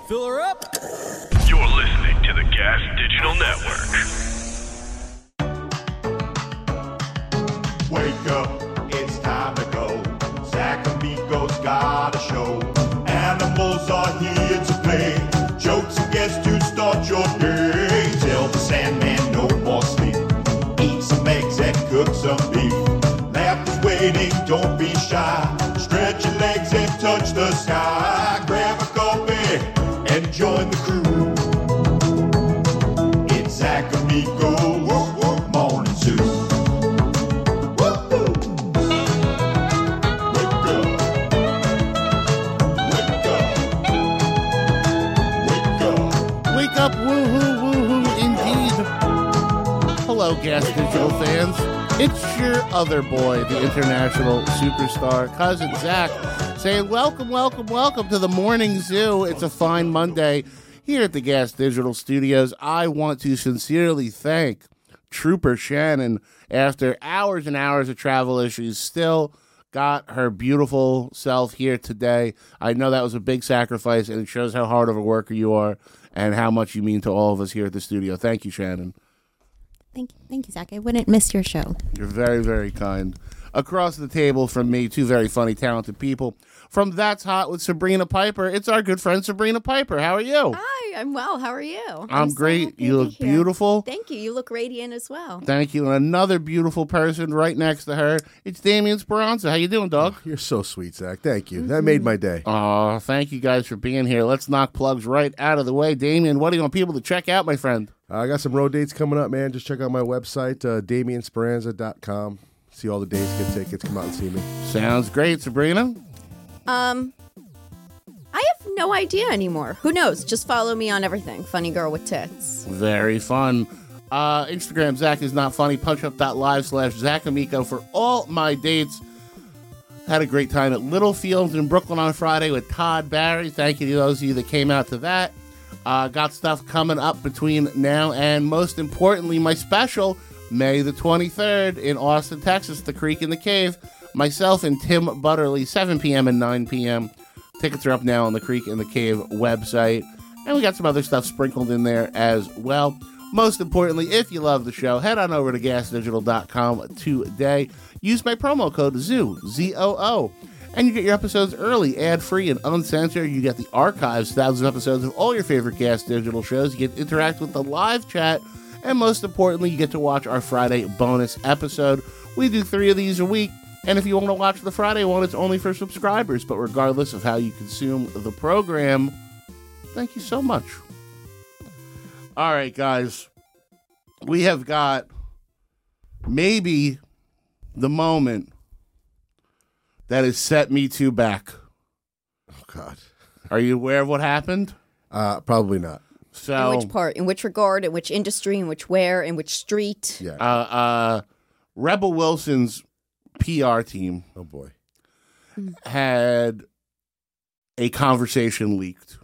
Fill her up. You're listening to the Gas Digital Network. Wake up, it's time to go. Zach Amico's got a show. Animals are here to play. Jokes and guests to start your day. Tell the Sandman no more sleep. Eat some eggs and cook some beef. Laughter's waiting, don't be shy. Stretch your legs and touch the sky. Grab a coffee and join the crew. It's Zach Amico's Morning Zoo. Woo-hoo. Wake up. Wake up. Wake up. Wake up, woohoo, woohoo, indeed. Hello, Gas Digital fans. It's your other boy, the international superstar, Cousin Zach, saying welcome, welcome, welcome to the Morning Zoo. It's a fine Monday here at the Gas Digital Studios. I want to sincerely thank Trooper Shannon. After hours and hours of travel issues, still got her beautiful self here today. I know that was a big sacrifice, and it shows how hard of a worker you are and how much you mean to all of us here at the studio. Thank you, Shannon. Thank you, Zach. I wouldn't miss your show. You're very, very kind. Across the table from me, two very funny, talented people. From That's Hot with Sabrina Piper, it's our good friend Sabrina Piper. How are you? Hi, I'm well. How are you? I'm so great. happy You to look be here. beautiful. Thank you. You look radiant as well. Thank you. And another beautiful person right next to her, it's Damian Speranza. How you doing, dog? You're so sweet, Zach. Thank you. That made my day. Oh, thank you guys for being here. Let's knock plugs right out of the way. Damian, what do you want people to check out, my friend? I got some road dates coming up, man. Just check out my website, DamianSperanza.com. See all the dates, get tickets, come out and see me. Sounds great, Sabrina. I have no idea anymore. Who knows? Just follow me on everything. Funny girl with tits. Very fun. Instagram, Zach is not funny. Punchup.live/Zach Amico for all my dates. Had a great time at Littlefields in Brooklyn on Friday with Todd Barry. Thank you to those of you that came out to that. Got stuff coming up between now and, most importantly, my special, May the 23rd in Austin, Texas, The Creek in the Cave. Myself and Tim Butterly, 7 p.m. and 9 p.m. Tickets are up now on the Creek in the Cave website. And we got some other stuff sprinkled in there as well. Most importantly, if you love the show, head on over to gasdigital.com today. Use my promo code ZOO, Z-O-O. And you get your episodes early, ad-free, and uncensored. You get the archives, thousands of episodes of all your favorite Gas Digital shows. You get to interact with the live chat. And most importantly, you get to watch our Friday bonus episode. We do 3 of these a week. And if you want to watch the Friday one, it's only for subscribers. But regardless of how you consume the program, thank you so much. All right, guys. We have got maybe the moment that has set Me Too back. Oh, God. Are you aware of what happened? Probably not. So, In which part? In which regard? In which industry? In which where? In which street? Yeah. Rebel Wilson's PR team Oh, boy. had a conversation leaked.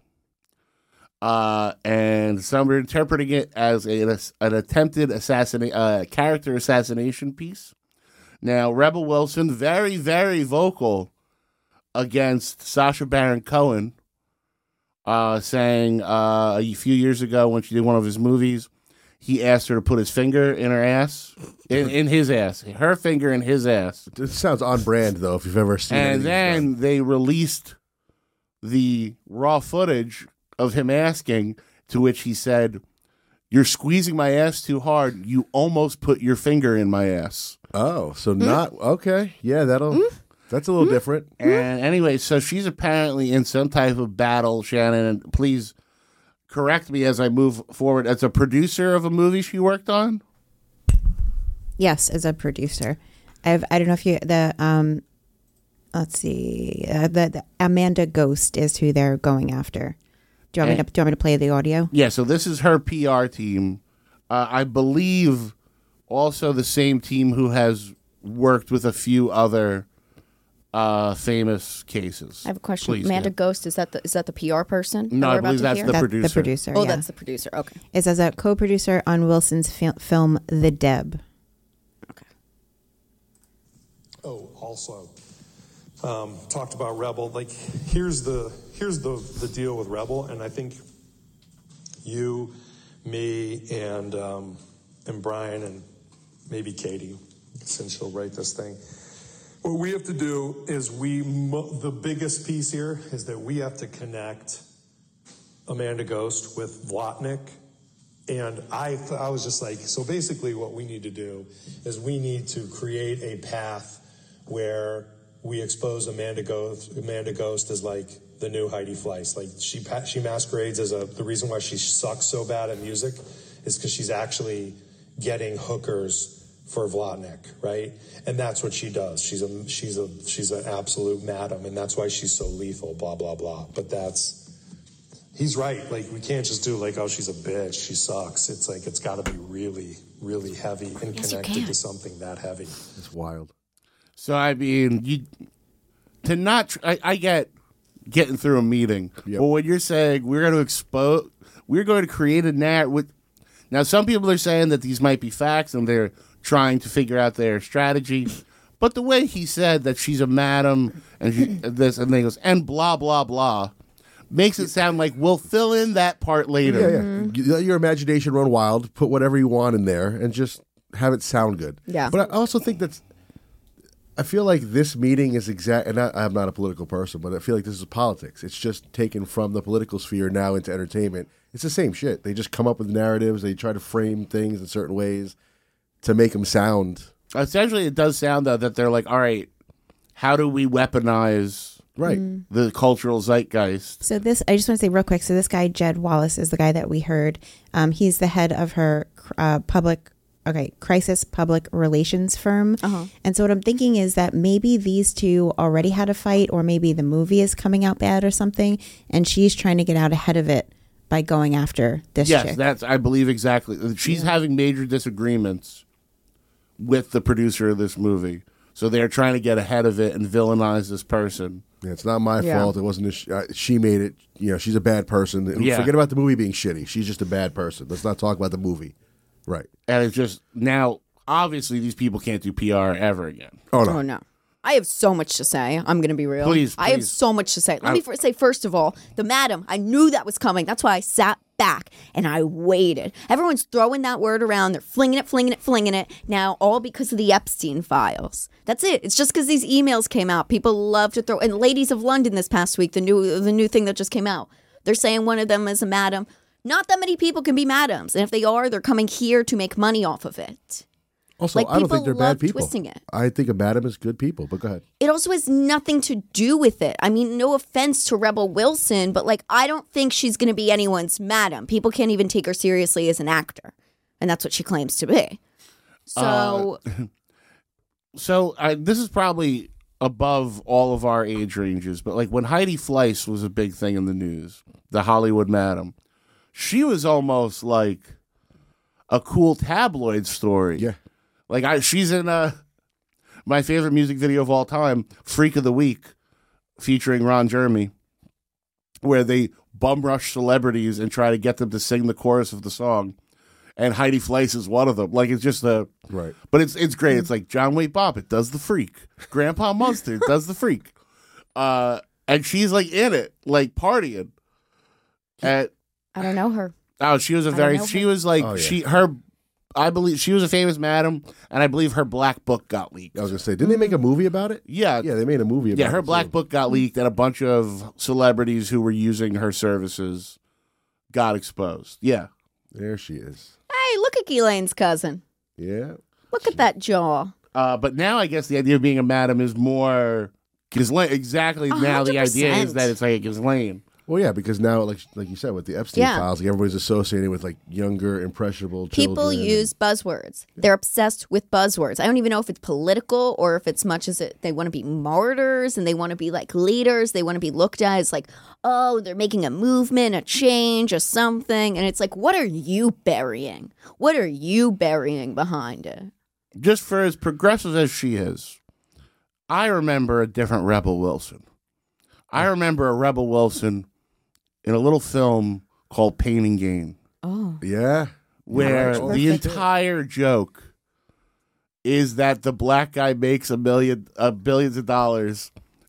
And some are interpreting it as an attempted character assassination piece. Now, Rebel Wilson, very, very vocal against Sacha Baron Cohen, saying a few years ago when she did one of his movies, he asked her to put his finger in her ass, in his ass, her finger in his ass. It sounds on brand, though, if you've ever seen it. And then they released the raw footage of him asking, to which he said, "You're squeezing my ass too hard. You almost put your finger in my ass." Oh, so not... Okay. Yeah, that's a little different. And anyway, so she's apparently in some type of battle, Shannon, and please correct me as I move forward. As a producer of a movie she worked on? Yes, as a producer. I don't know if you let's see. The Amanda Ghost is who they're going after. Do you want me to play the audio? Yeah, so this is her PR team. I believe also the same team who has worked with a few other famous cases. I have a question. Please, Amanda yeah. Ghost, is that the PR person? No, we're I about believe to that's hear? the That's producer. the producer. Oh, yeah. that's the producer. Okay. It's as a co-producer on Wilson's film The Deb. Okay. Oh, also, talked about Rebel. Like, here's the deal with Rebel, and I think you, me, and Brian, and maybe Katie, since she'll write this thing. What we have to do is the biggest piece here is that we have to connect Amanda Ghost with Vlotnik. And I was just like, so basically what we need to do is we need to create a path where we expose Amanda Ghost as like the new Heidi Fleiss. Like she masquerades as the reason why she sucks so bad at music is because she's actually getting hookers for Vlotnik, right? And that's what she does. She's an absolute madam, and that's why she's so lethal, blah, blah, blah. But he's right. Like, we can't just do like, oh, she's a bitch, she sucks. It's like, it's got to be really, really heavy and connected to something that heavy. It's wild. So, I mean, I get getting through a meeting. Yep. But when you're saying we're going to create a narrative. Now, some people are saying that these might be facts and they're trying to figure out their strategy. But the way he said that she's a madam and this, and then he goes, and blah, blah, blah, makes it sound like we'll fill in that part later. Yeah, yeah. You let your imagination run wild, put whatever you want in there, and just have it sound good. Yeah. But I also think I feel like this meeting is and I'm not a political person, but I feel like this is politics. It's just taken from the political sphere now into entertainment. It's the same shit. They just come up with narratives. They try to frame things in certain ways to make them sound. Essentially, it does sound, though, that they're like, all right, how do we weaponize the cultural zeitgeist? So I just want to say real quick. So this guy, Jed Wallace, is the guy that we heard. He's the head of her crisis public relations firm. Uh-huh. And so what I'm thinking is that maybe these two already had a fight, or maybe the movie is coming out bad or something, and she's trying to get out ahead of it by going after this chick. Yes, I believe exactly. She's having major disagreements with the producer of this movie. So they're trying to get ahead of it and villainize this person. Yeah, it's not my fault. It wasn't. She made it. You know, she's a bad person. Forget about the movie being shitty. She's just a bad person. Let's not talk about the movie. Right. And it's just, now, obviously, these people can't do PR ever again. Oh, no. Oh, no. I have so much to say. I'm going to be real. Please. I have so much to say. Let me say, first of all, the madam, I knew that was coming. That's why I sat back and I waited. Everyone's throwing that word around. They're flinging it. Now, all because of the Epstein files. That's it. It's just because these emails came out. People love to throw. And Ladies of London this past week, the new thing that just came out. They're saying one of them is a madam. Not that many people can be madams. And if they are, they're coming here to make money off of it. Also, like, I don't think they're bad people. Twisting it. I think a madam is good people, but go ahead. It also has nothing to do with it. I mean, no offense to Rebel Wilson, but like, I don't think she's going to be anyone's madam. People can't even take her seriously as an actor. And that's what she claims to be. So, this is probably above all of our age ranges, but like when Heidi Fleiss was a big thing in the news, the Hollywood madam, she was almost like a cool tabloid story. Yeah. Like she's in my favorite music video of all time, Freak of the Week, featuring Ron Jeremy, where they bum rush celebrities and try to get them to sing the chorus of the song. And Heidi Fleiss is one of them. Like, it's just right. But it's great. It's like John Wayne Bobbitt does the Freak. Grandpa Mustard does the Freak. And she's like in it, like partying. I don't know her. Oh, she was I believe she was a famous madam, and I believe her black book got leaked. I was going to say, didn't they make a movie about it? Yeah. Yeah, they made a movie about it. Yeah, her black book got leaked, and a bunch of celebrities who were using her services got exposed. Yeah. There she is. Hey, look at Ghislaine's cousin. Yeah. Look at that jaw. But now I guess the idea of being a madam is more Ghislaine. Exactly. 100%. Now the idea is that it's like a Ghislaine. Well, yeah, because now, like you said, with the Epstein files, like everybody's associated with like younger, impressionable children. People use buzzwords. They're obsessed with buzzwords. I don't even know if it's political or if it's much as they want to be martyrs and they want to be like leaders. They want to be looked at as like, oh, they're making a movement, a change, or something. And it's like, what are you burying? What are you burying behind it? Just for as progressive as she is, I remember a different Rebel Wilson. I remember a Rebel Wilson in a little film called Pain and Gain. Oh. Yeah. Where the entire joke is that the black guy makes billions of dollars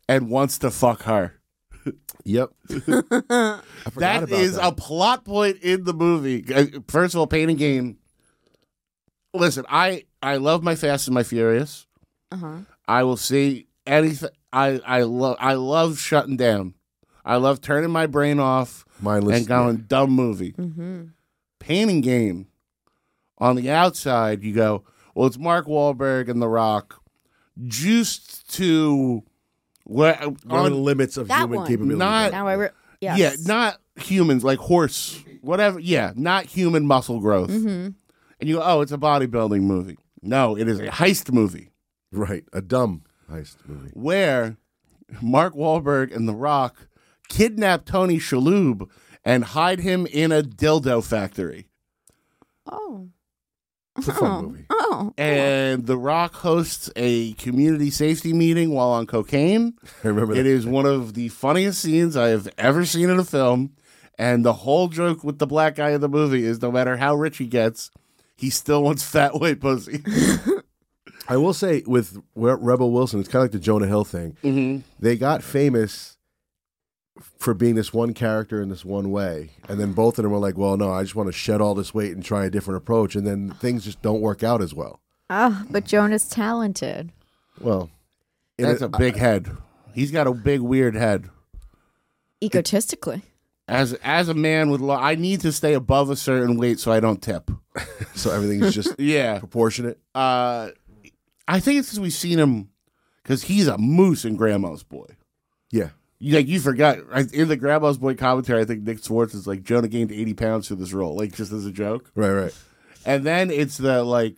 and wants to fuck her. Yep. That is a plot point in the movie. First of all, Pain and Gain. Listen, I love my Fast and my Furious. I will see anything. I love shutting down. I love turning my brain off Mindless, and going dumb movie. Pain and Gain. On the outside, you go, well, it's Mark Wahlberg and The Rock, juiced to where on the limits of That human one. capability. Not- Now yes. Yeah, not humans, like horse, whatever. Yeah, not human muscle growth. And you go, oh, it's a bodybuilding movie. No, it is a heist movie Right. A dumb heist movie. where Mark Wahlberg and The Rock kidnap Tony Shalhoub and hide him in a dildo factory. Oh. It's a fun movie. Oh. And The Rock hosts a community safety meeting while on cocaine. I remember It that. is one of the funniest scenes I have ever seen in a film. And the whole joke with the black guy in the movie is no matter how rich he gets, he still wants fat white pussy. I will say with Rebel Wilson, it's kind of like the Jonah Hill thing. They got famous for being this one character in this one way, and then both of them were like, well, no, I just want to shed all this weight and try a different approach, and then things just don't work out as well. But Jonah's talented. Well, That's a big head. He's got a big, weird head. Egotistically. As a man with I need to stay above a certain weight so I don't tip. so everything's just Yeah. proportionate. I think it's because we've seen him, because he's a moose in Grandma's Boy. Yeah. You forgot in the Grandma's Boy commentary. I think Nick Swartz is like, Jonah gained 80 pounds for this role, like just as a joke. Right. And then it's the like,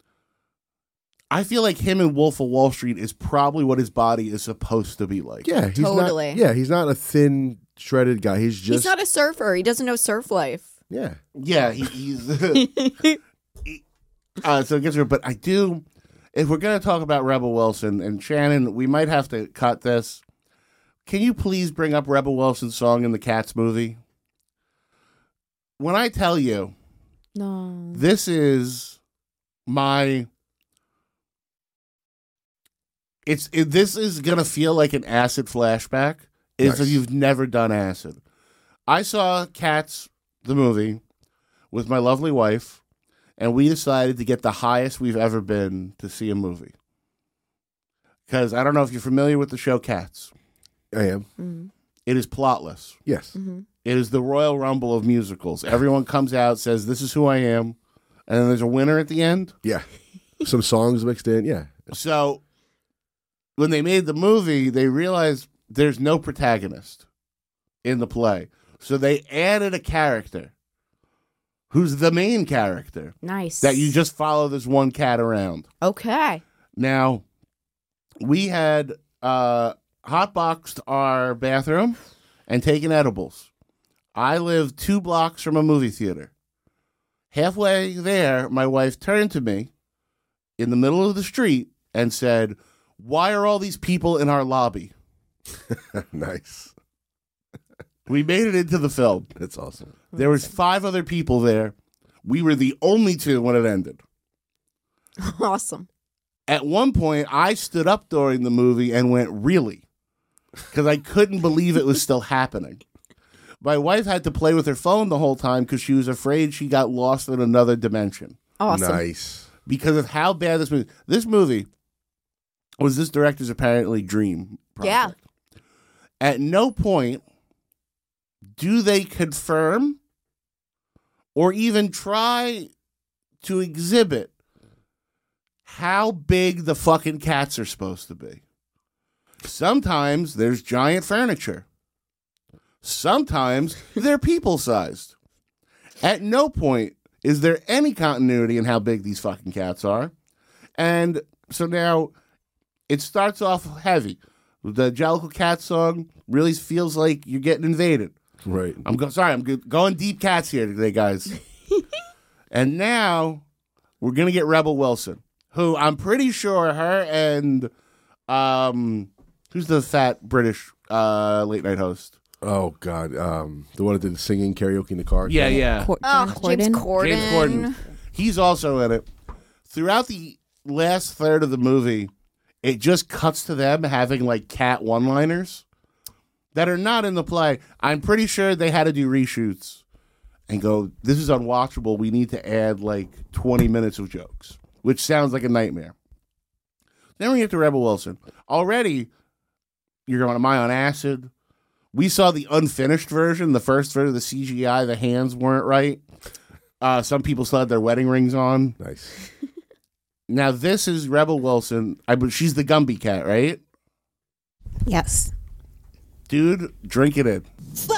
I feel like him in Wolf of Wall Street is probably what his body is supposed to be like. Yeah, he's Totally. not. Yeah, he's not a thin, shredded guy. He's just. He's not a surfer. He doesn't know surf life. Yeah. Yeah, he's. So it gets her, but I do. If we're gonna talk about Rebel Wilson and Shannon, we might have to cut this. Can you please bring up Rebel Wilson's song in the Cats movie? When I tell you, No. this is my. This is gonna feel like an acid flashback. If Nice. you've never done acid, I saw Cats the movie with my lovely wife, and we decided to get the highest we've ever been to see a movie. Because I don't know if you're familiar with the show Cats. I am. It is plotless. Yes. It is the Royal Rumble of musicals. Everyone comes out, says, "This is who I am," and then there's a winner at the end. Yeah. Some songs mixed in. Yeah. So when they made the movie, they realized there's no protagonist in the play. So they added a character who's the main character Nice. that you just follow this one cat around. Okay. Now, we had hotboxed our bathroom and taken edibles. I live 2 blocks from a movie theater. Halfway there, my wife turned to me in the middle of the street and said, "Why are all these people in our lobby?" Nice. We made it into the film. That's awesome. There was 5 other people there. We were the only 2 when it ended. Awesome. At one point, I stood up during the movie and went, "Really?" Because I couldn't believe it was still happening. My wife had to play with her phone the whole time because she was afraid she got lost in another dimension Awesome. Nice. because of how bad this movie was this director's apparently dream project. Yeah. At no point do they confirm or even try to exhibit how big the fucking cats are supposed to be. Sometimes there's giant furniture. Sometimes they're people-sized. At no point is there any continuity in how big these fucking cats are. And so now it starts off heavy. The Jellicle Cat song really feels like you're getting invaded. Right. I'm going deep cats here today, guys. And now we're going to get Rebel Wilson, who I'm pretty sure her and who's the fat British late night host? Oh God. The one that did the singing karaoke in the car. Yeah. James Corden. James Corden. He's also in it. Throughout the last third of the movie, it just cuts to them having like cat one-liners that are not in the play. I'm pretty sure they had to do reshoots and go, this is unwatchable. We need to add like 20 minutes of jokes, which sounds like a nightmare. Then we get to Rebel Wilson. Already, you're going, am I on acid? We saw the unfinished version, the first version of the CGI. The hands weren't right. Some people still had their wedding rings on. Nice. Now, this is Rebel Wilson. She's the Gumby cat, right? Yes. Dude, drink it in.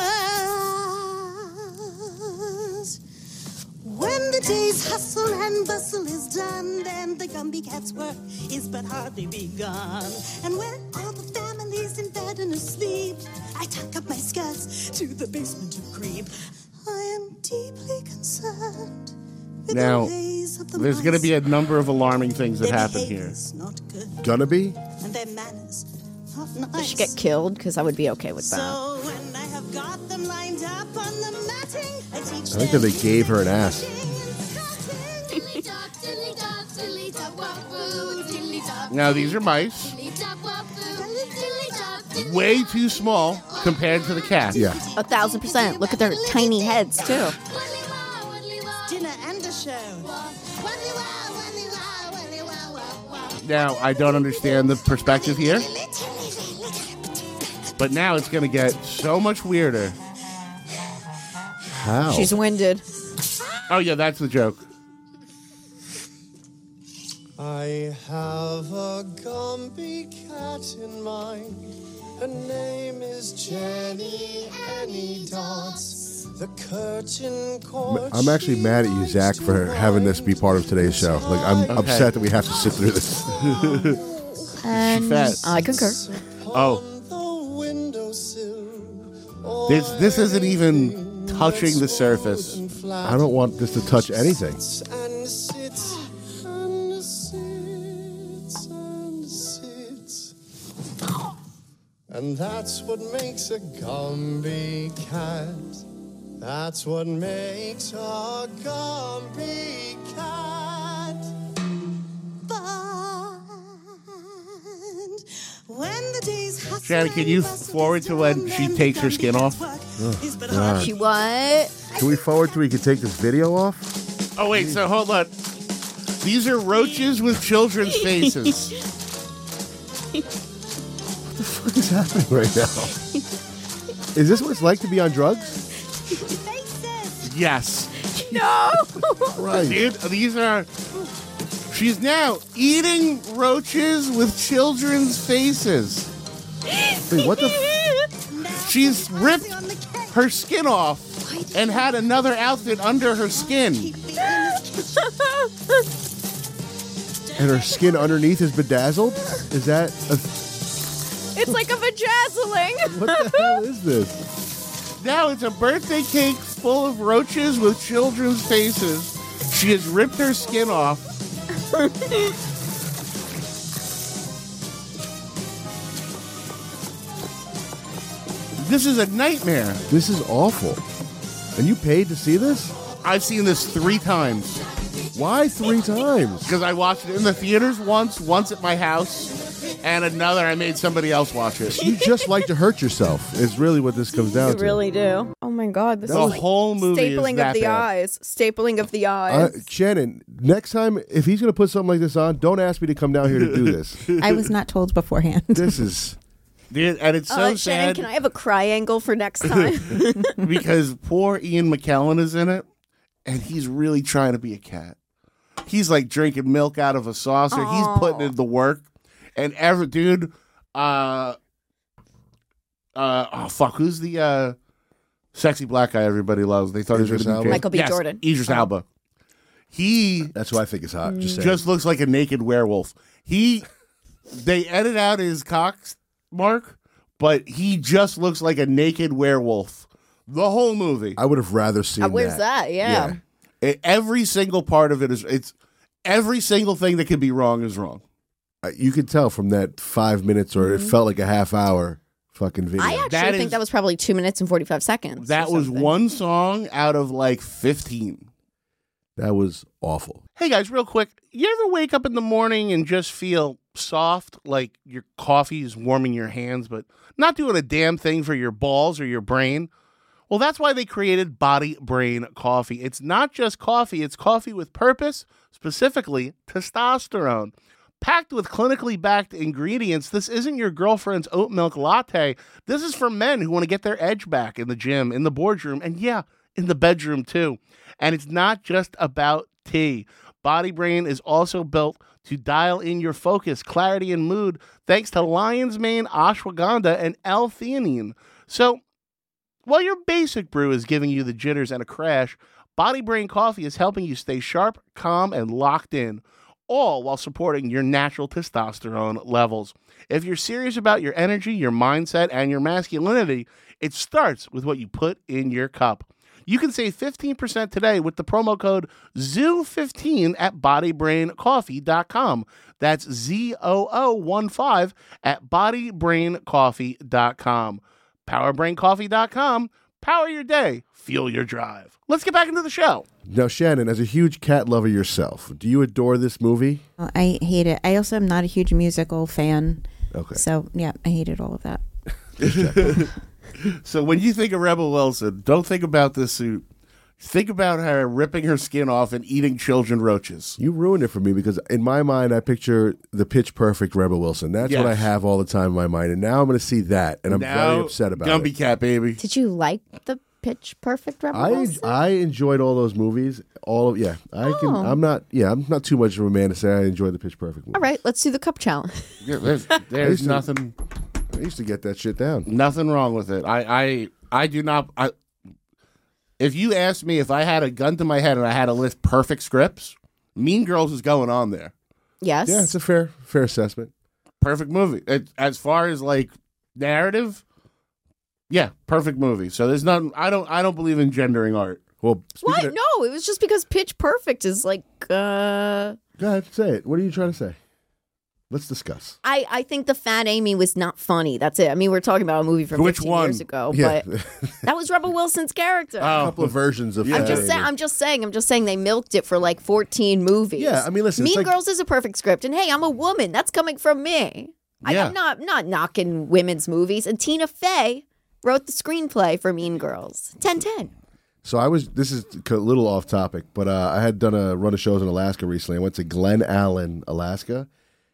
When the day's hustle and bustle is done, then the Gumby cat's work is but hardly begun. And when all the family's in bed and asleep, I tuck up my skirts to the basement to creep. I am deeply concerned with Now, the ways of the there's going to be a number of alarming things that Their happen here. behavior's not good, Gonna be? and their manners not They nice. should get killed because I would be okay with that. So when I have got them lined up on the matting, I teach I think that they gave her an ass. Now, these are mice. Way too small compared to the cat. Yeah. 1,000%. Look at their tiny heads too. Dinner and a show. Now, I don't understand the perspective here, but now it's going to get so much weirder. How? She's winded. Oh, yeah, that's the joke. I have a Gumby cat in mind. Her name is Jenny Annie Dots. The curtain cord. I'm actually mad at you, Zach, for having this be part of today's show. Like, I'm Okay. upset that we have to sit through this. She fat. I concur. Oh, The windowsill. this isn't even touching the surface. I don't want this to touch anything. And sits and sits and sits. And that's what makes a Gumby cat. That's what makes a Gumby cat. But when the day's hustle Shannon, can you and bustle forward is to when done, she then takes her the skin Gumby off? cat's work is but hardly She what? Can we forward to we can take this video off? Oh, wait, so hold on. These are roaches with children's faces. What is happening right now? Is this what it's like to be on drugs? Yes. No. Right. Dude, these are... She's now eating roaches with children's faces. Wait, what the? She's ripped her skin off and had another outfit under her skin. And her skin underneath is bedazzled? Is that It's like a vajazzling. what the hell is this? Now it's a birthday cake full of roaches with children's faces. She has ripped her skin off. This is a nightmare. This is awful. And you paid to see this? I've seen this 3 times Why 3 times? because I watched it in the theaters once at my house, and another I made somebody else watch it. You just like to hurt yourself. Is really what this comes down You to. really do. Oh my god, this The is like whole movie is stapling that of the bad. eyes. Stapling of the eyes. Shannon, next time if he's going to put something like this on, don't ask me to come down here to do this. I was not told beforehand. This is Dude, and it's so Shannon, sad can I have a cry angle for next time? because poor Ian McKellen is in it, and he's really trying to be a cat. He's like drinking milk out of a saucer. He's putting in the work, and dude, oh fuck, who's the sexy black guy everybody loves? They thought he was Idris going to be Elba? Michael B. Yes, Jordan. Idris Elba. He that's what I think is hot. Just saying. just looks like a naked werewolf. They edit out his cock mark, but he just looks like a naked werewolf the whole movie. I would have rather seen Where's that? Yeah. Every single part of it it's every single thing that could be wrong is wrong. You could tell from that 5 minutes, or it felt like a half hour fucking video. I actually think that was probably 2 minutes and 45 seconds. That or was something. one song out of like 15. That was awful. Hey guys, real quick, you ever wake up in the morning and just feel soft, like your coffee is warming your hands, but not doing a damn thing for your balls or your brain? Well, that's why they created Body Brain Coffee. It's not just coffee, it's coffee with purpose, specifically testosterone. Packed with clinically backed ingredients, this isn't your girlfriend's oat milk latte. This is for men who want to get their edge back in the gym, in the boardroom, and yeah, in the bedroom too. And it's not just about tea. Body Brain is also built to dial in your focus, clarity, and mood thanks to lion's mane, ashwagandha, and L-theanine. So, while your basic brew is giving you the jitters and a crash, Body Brain Coffee is helping you stay sharp, calm, and locked in, all while supporting your natural testosterone levels. If you're serious about your energy, your mindset, and your masculinity, it starts with what you put in your cup. You can save 15% today with the promo code ZOO15 at bodybraincoffee.com. That's ZOO15 at bodybraincoffee.com. PowerbrainCoffee.com. Power your day. Fuel your drive. Let's get back into the show. Now, Shannon, as a huge cat lover yourself, do you adore this movie? Oh, I hate it. I also am not a huge musical fan. Okay. So, yeah, I hated all of that. So when you think of Rebel Wilson, don't think about this suit. Think about her ripping her skin off and eating children roaches. You ruined it for me because in my mind, I picture the Pitch Perfect Rebel Wilson. That's what I have all the time in my mind. And now I'm going to see that, and I'm very upset about Gumby it. Cat, baby. Did you like the Pitch Perfect Rebel Wilson? I enjoyed all those movies. I'm not too much of a man to say I enjoyed the Pitch Perfect movie. All right, let's do the cup challenge. Yeah, there's nothing. I used to get that shit down. Nothing wrong with it. I do not. If you asked me if I had a gun to my head and I had to list perfect scripts, Mean Girls is going on there. Yes. Yeah, it's a fair assessment. Perfect movie. As far as like narrative, yeah, perfect movie. So there's nothing. I don't believe in gendering art. Well, What? No, it was just because Pitch Perfect is like. Go ahead, say it. What are you trying to say? Let's discuss. I think the Fat Amy was not funny. That's it. I mean, we're talking about a movie from Which 15 one? years ago, Yeah. but that was Rebel Wilson's character. A couple of versions of. I'm just saying they milked it for like 14 movies. Yeah, I mean, listen, Mean it's like- Girls is a perfect script, and hey, I'm a woman. That's coming from me. Yeah. I'm not knocking women's movies. And Tina Fey wrote the screenplay for Mean Girls. 10-10. So this is a little off topic, but I had done a run of shows in Alaska recently. I went to Glen Allen, Alaska,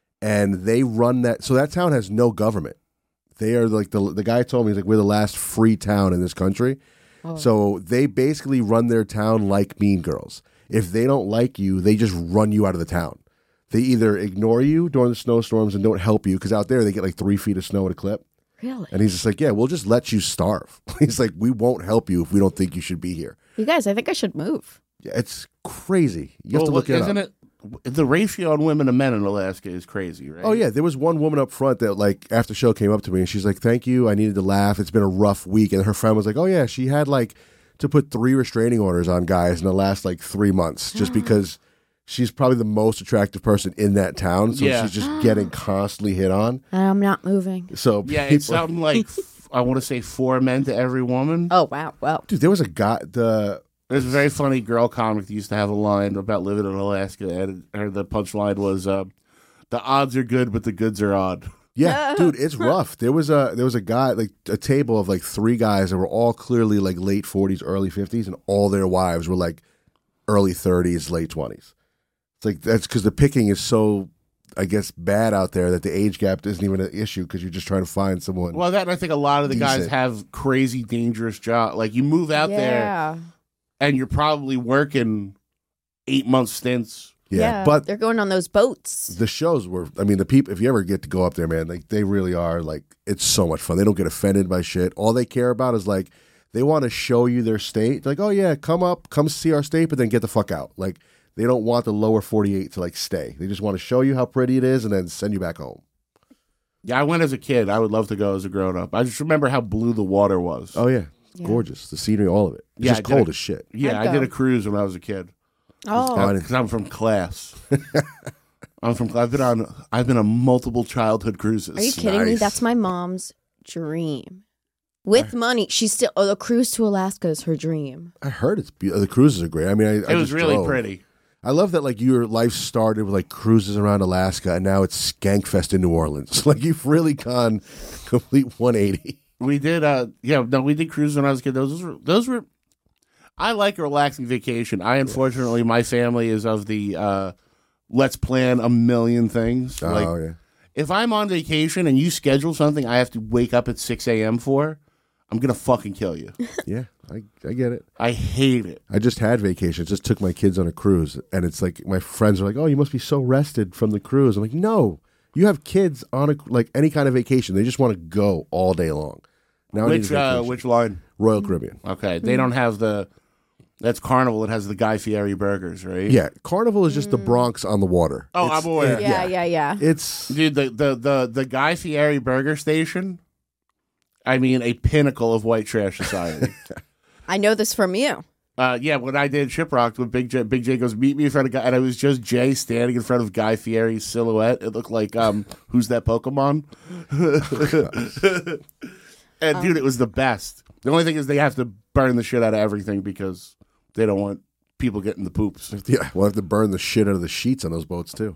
and they run that. So that town has no government. They are like the guy told me, he's like, we're the last free town in this country. Oh. So they basically run their town like Mean Girls. If they don't like you, they just run you out of the town. They either ignore you during the snowstorms and don't help you, because out there they get like 3 feet of snow at a clip. Really? And he's just like, yeah, we'll just let you starve. He's like, we won't help you if we don't think you should be here. You guys, I think I should move. Yeah, it's crazy. You have to look it up. The ratio on women to men in Alaska is crazy, right? Oh, yeah. There was one woman up front that, like, after the show came up to me, and she's like, thank you. I needed to laugh. It's been a rough week. And her friend was like, oh, yeah, she had, like, to put 3 restraining orders on guys in the last, like, 3 months just because she's probably the most attractive person in that town. So she's just getting constantly hit on. I'm not moving. So yeah, it's something like, I want to say 4 men to every woman. Oh, wow. Wow. Dude, there was a guy, There's a very funny girl comic that used to have a line about living in Alaska, and the punchline was, the odds are good, but the goods are odd. Yeah, dude, it's rough. There was a guy, like a table of like 3 guys that were all clearly like late 40s, early 50s, and all their wives were like early 30s, late 20s. It's like, that's because the picking is so, I guess, bad out there that the age gap isn't even an issue because you're just trying to find someone. Well, I think a lot of the guys decent. have crazy, dangerous jobs. Like, you move out there, and you're probably working 8-month stints. Yeah, but they're going on those boats. The shows were, I mean, the people, if you ever get to go up there, man, like, they really are, like, it's so much fun. They don't get offended by shit. All they care about is, like, they want to show you their state. Like, oh, yeah, come see our state, but then get the fuck out. Like, they don't want the lower 48 to, like, stay. They just want to show you how pretty it is and then send you back home. Yeah, I went as a kid. I would love to go as a grown-up. I just remember how blue the water was. Oh, yeah. Gorgeous. The scenery, all of it. It's just cold as shit. Yeah, I did a cruise when I was a kid. Oh, because I'm from class. I've been on multiple childhood cruises. Are you kidding me? That's my mom's dream. With money, she's still. Oh, the cruise to Alaska is her dream. I heard it's the cruises are great. I mean, It was really pretty. I love that, like, your life started with, like, cruises around Alaska, and now it's Skankfest in New Orleans. Like, you've really gone complete 180. We did, we did cruises when I was a kid. Those were. I like a relaxing vacation. Unfortunately, my family is of the let's plan a million things. Yeah. If I'm on vacation and you schedule something I have to wake up at 6 a.m. for, I'm going to fucking kill you. Yeah, I get it. I hate it. I just had vacation. Just took my kids on a cruise, and it's like my friends are like, "Oh, you must be so rested from the cruise." I'm like, "No, you have kids on any kind of vacation. They just want to go all day long." Now Which line? Royal Caribbean. Okay, they don't have that's Carnival. It has the Guy Fieri burgers, right? Yeah, Carnival is just the Bronx on the water. Oh, I'm aware. Yeah. It's Dude, the Guy Fieri burger station. I mean, a pinnacle of white trash society. I know this from you. When I did Shiprocked with Big J goes, meet me in front of Guy, and it was just Jay standing in front of Guy Fieri's silhouette. It looked like, who's that Pokemon? And dude, it was the best. The only thing is they have to burn the shit out of everything because they don't want people getting the poops. yeah. We'll have to burn the shit out of the sheets on those boats too.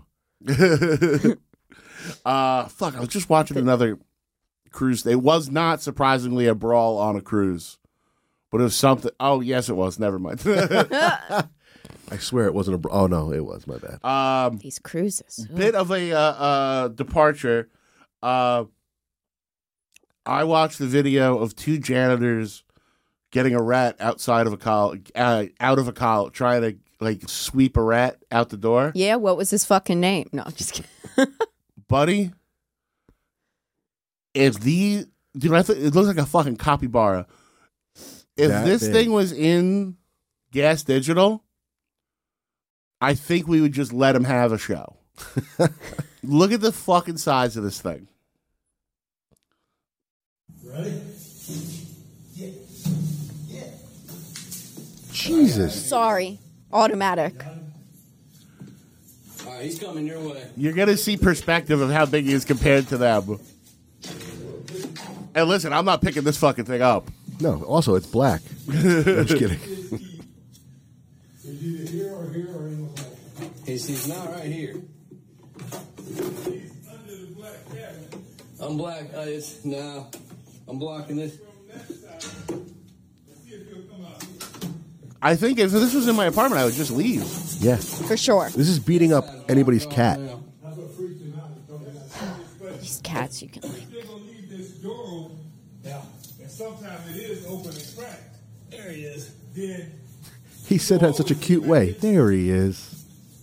I was just watching another cruise. It was not surprisingly a brawl on a cruise, but it was something. Oh yes, it was. Never mind. I swear it wasn't a. Oh no, it was. My bad. These cruises. Bit of a departure. I watched the video of two janitors getting a rat outside of a college, out of a college, trying to like sweep a rat out the door. Yeah, what was his fucking name? No, I'm just kidding. Buddy, it looks like a fucking capybara. If this thing was in Gas Digital, I think we would just let him have a show. Look at the fucking size of this thing. Ready? Jesus. Sorry. Automatic. All right, he's coming your way. You're going to see perspective of how big he is compared to them. And listen, I'm not picking this fucking thing up. No, also, it's black. I'm just kidding. Is either here or here or in the black? He's not right here. He's under the black cabinet. I'm black. I'm blocking this. I think if this was in my apartment, I would just leave. Yeah. For sure. This is beating up anybody's cat. These cats you can like. They're gonna leave this door open. Yeah. And sometimes it is open and cracked. There he is. Then He said that in such a cute way. There he is.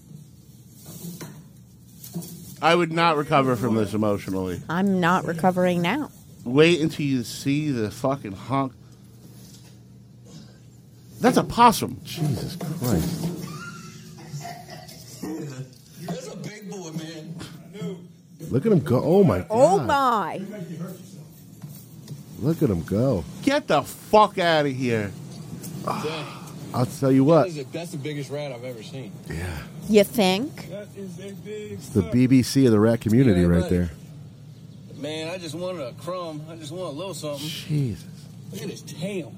I would not recover from this emotionally. I'm not recovering now. Wait until you see the fucking honk. That's a possum. Jesus Christ. That's a big boy, man. Look at him go. Oh, my God. Oh my. Look at him go. Get the fuck out of here. I'll tell you what. That's the biggest rat I've ever seen. Yeah. You think? that is a big It's the BBC of the rat community Yeah, right buddy. there. Man, I just wanted a crumb. I just want a little something. Jesus. Look at his tail.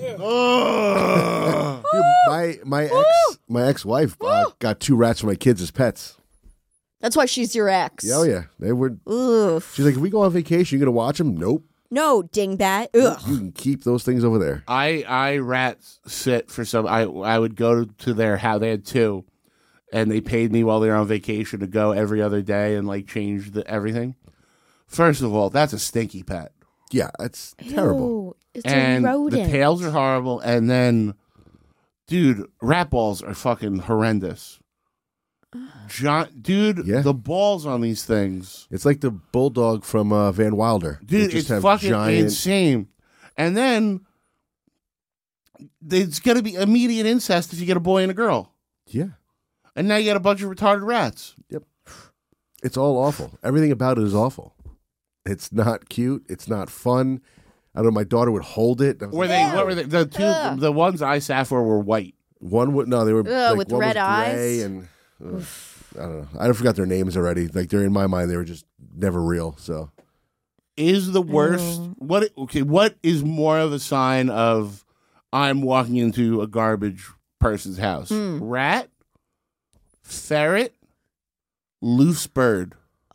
Dude, my ex-wife got 2 rats for my kids as pets. That's why she's your ex. Oh yeah, they were. Oof. She's like, if we go on vacation, you gonna watch them? Nope. No, dingbat. Ugh. You can keep those things over there. I rat sit for some. I would go to their house. They had 2, and they paid me while they were on vacation to go every other day and like change everything. First of all, that's a stinky pet. Yeah, it's terrible. Ew, it's And a rodent. the tails are horrible. And then, dude, rat balls are fucking horrendous. Dude, Yeah. the balls on these things. It's like the bulldog from Van Wilder. They Dude, just it's have fucking giant. insane. And then, there's going to be immediate incest if you get a boy and a girl. Yeah, And now you got a bunch of retarded rats. it's all awful. Everything about it is awful. It's not cute. It's not fun. I don't know. My daughter would hold it. I was Were like, they? What were they? The ones I sat for were white. one would no, they were like, with one red was gray eyes? and I don't know. I forgot their names already. Like they're in my mind, they were just never real. So is the worst? What is more of a sign of I'm walking into a garbage person's house? Rat, ferret, loose bird.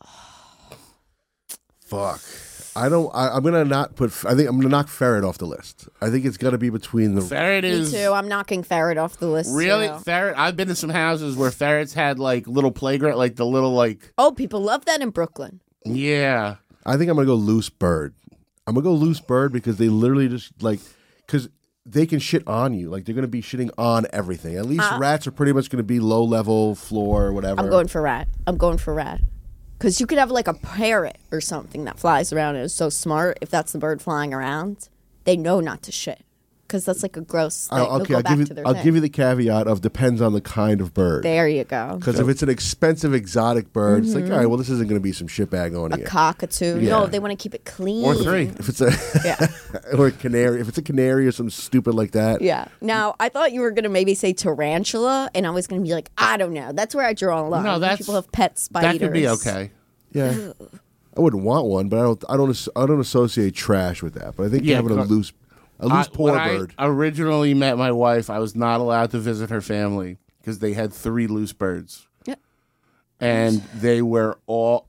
Fuck. I'm gonna not put. I think I'm gonna knock ferret off the list. I think it's gonna be between the ferret. Me Is too. I'm knocking ferret off the list. really too. ferret. I've been to some houses where ferrets had like little playground, like the little like. Oh, people love that in Brooklyn. Yeah. I think I'm gonna go loose bird. I'm gonna go loose bird because they literally just because they can shit on you. Like they're gonna be shitting on everything. At least rats are pretty much gonna be low level floor or whatever. I'm going for rat. Because you could have like a parrot or something that flies around and is so smart. If that's the bird flying around, they know not to shit. Because that's like a gross thing. I'll give you the caveat of depends on the kind of bird. There you go. Because if it's an expensive exotic bird, it's like, all right, well, this isn't going to be some shitbag on A here. cockatoo. Yeah. No, they want to keep it clean. Or three. If it's a or a canary, if it's a canary or something stupid like that. Yeah. Now, I thought you were going to maybe say tarantula, and I was going to be like, I don't know. That's where I draw a line. No, When people have pet spiders. That could be okay. Yeah. I wouldn't want one, but I don't associate trash with that. But I think having a loose poor bird. I originally met my wife, I was not allowed to visit her family because they had 3 loose birds. Yep. And they were all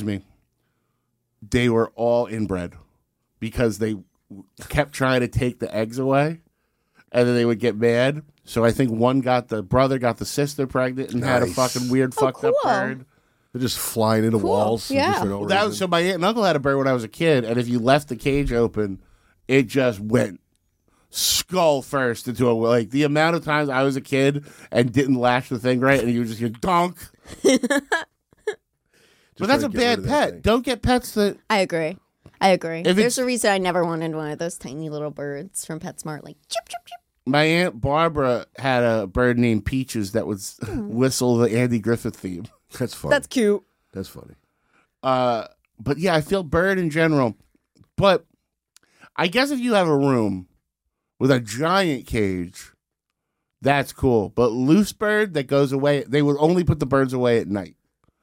inbred because they kept trying to take the eggs away and then they would get mad. So I think the brother got the sister pregnant and had a fucking weird fucked up bird. They're just flying into walls. Yeah. Just for no reason. So my aunt and uncle had a bird when I was a kid, and if you left the cage open, it just went skull first into the amount of times I was a kid and didn't latch the thing right, and you just hear donk. But that's a bad pet. Don't get pets that. I agree. There's a reason I never wanted one of those tiny little birds from PetSmart, like chip, chip, chip. My Aunt Barbara had a bird named Peaches that would whistle the Andy Griffith theme. That's funny. That's cute. That's funny. But yeah, I feel bird in general. But I guess if you have a room with a giant cage, that's cool. But loose bird that goes away, they would only put the birds away at night.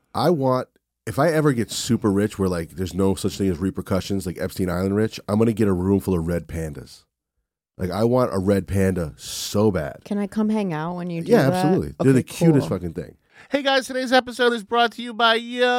If I ever get super rich where there's no such thing as repercussions, like Epstein Island rich, I'm going to get a room full of red pandas. I want a red panda so bad. Can I come hang out when you do that? that? Yeah, absolutely. They're the cutest fucking thing. Hey guys, today's episode is brought to you by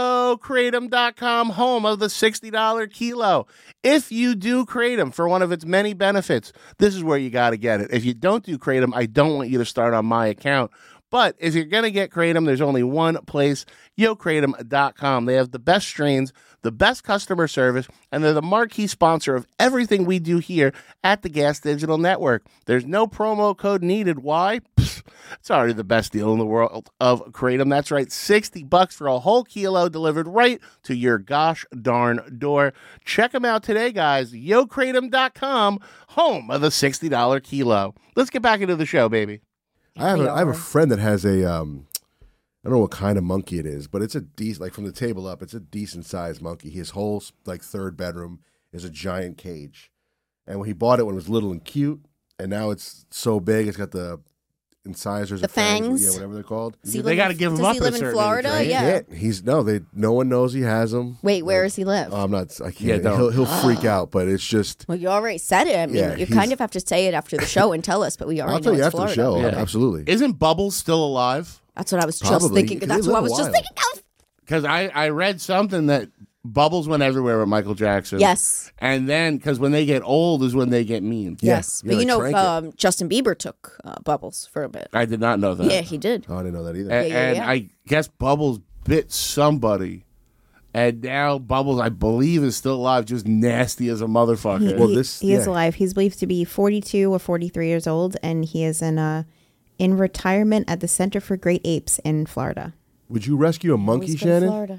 YoKratom.com, home of the $60 kilo. If you do Kratom for one of its many benefits, this is where you got to get it. If you don't do Kratom, I don't want you to start on my account. But if you're going to get Kratom, there's only one place, YoKratom.com. They have the best strains, the best customer service, and they're the marquee sponsor of everything we do here at the Gas Digital Network. There's no promo code needed. Why? It's already the best deal in the world of Kratom. That's right, $60 for a whole kilo delivered right to your gosh darn door. Check them out today, guys. YoKratom.com, home of the $60 kilo. Let's get back into the show, baby. I have a friend that has a I don't know what kind of monkey it is, but it's a decent, from the table up, it's a decent sized monkey. His whole third bedroom is a giant cage, and when he bought it when it was little and cute, and now it's so big, it's got the incisors, the fangs, whatever they're called. They got to give him up. Does he live in Florida? Age, right? Yeah. No one knows he has them. Wait, where does he live? I can't. Yeah, he'll freak out, but it's just. Well, you already said it. I mean, you kind of have to say it after the show and tell us, but we already I'll tell you after Florida. the show. Yeah. Absolutely. Isn't Bubbles still alive? That's what I was just thinking. That's what I was just thinking of. Because I read something that Bubbles went everywhere with Michael Jackson. Yes. And then, because when they get old is when they get mean. Yes. But Justin Bieber took Bubbles for a bit. I did not know that. Yeah, he did. Oh, I didn't know that either. And I guess Bubbles bit somebody. And now Bubbles, I believe, is still alive, just nasty as a motherfucker. He is alive. He's believed to be 42 or 43 years old, and he is in retirement at the Center for Great Apes in Florida. Would you rescue a monkey, Shannon? Florida.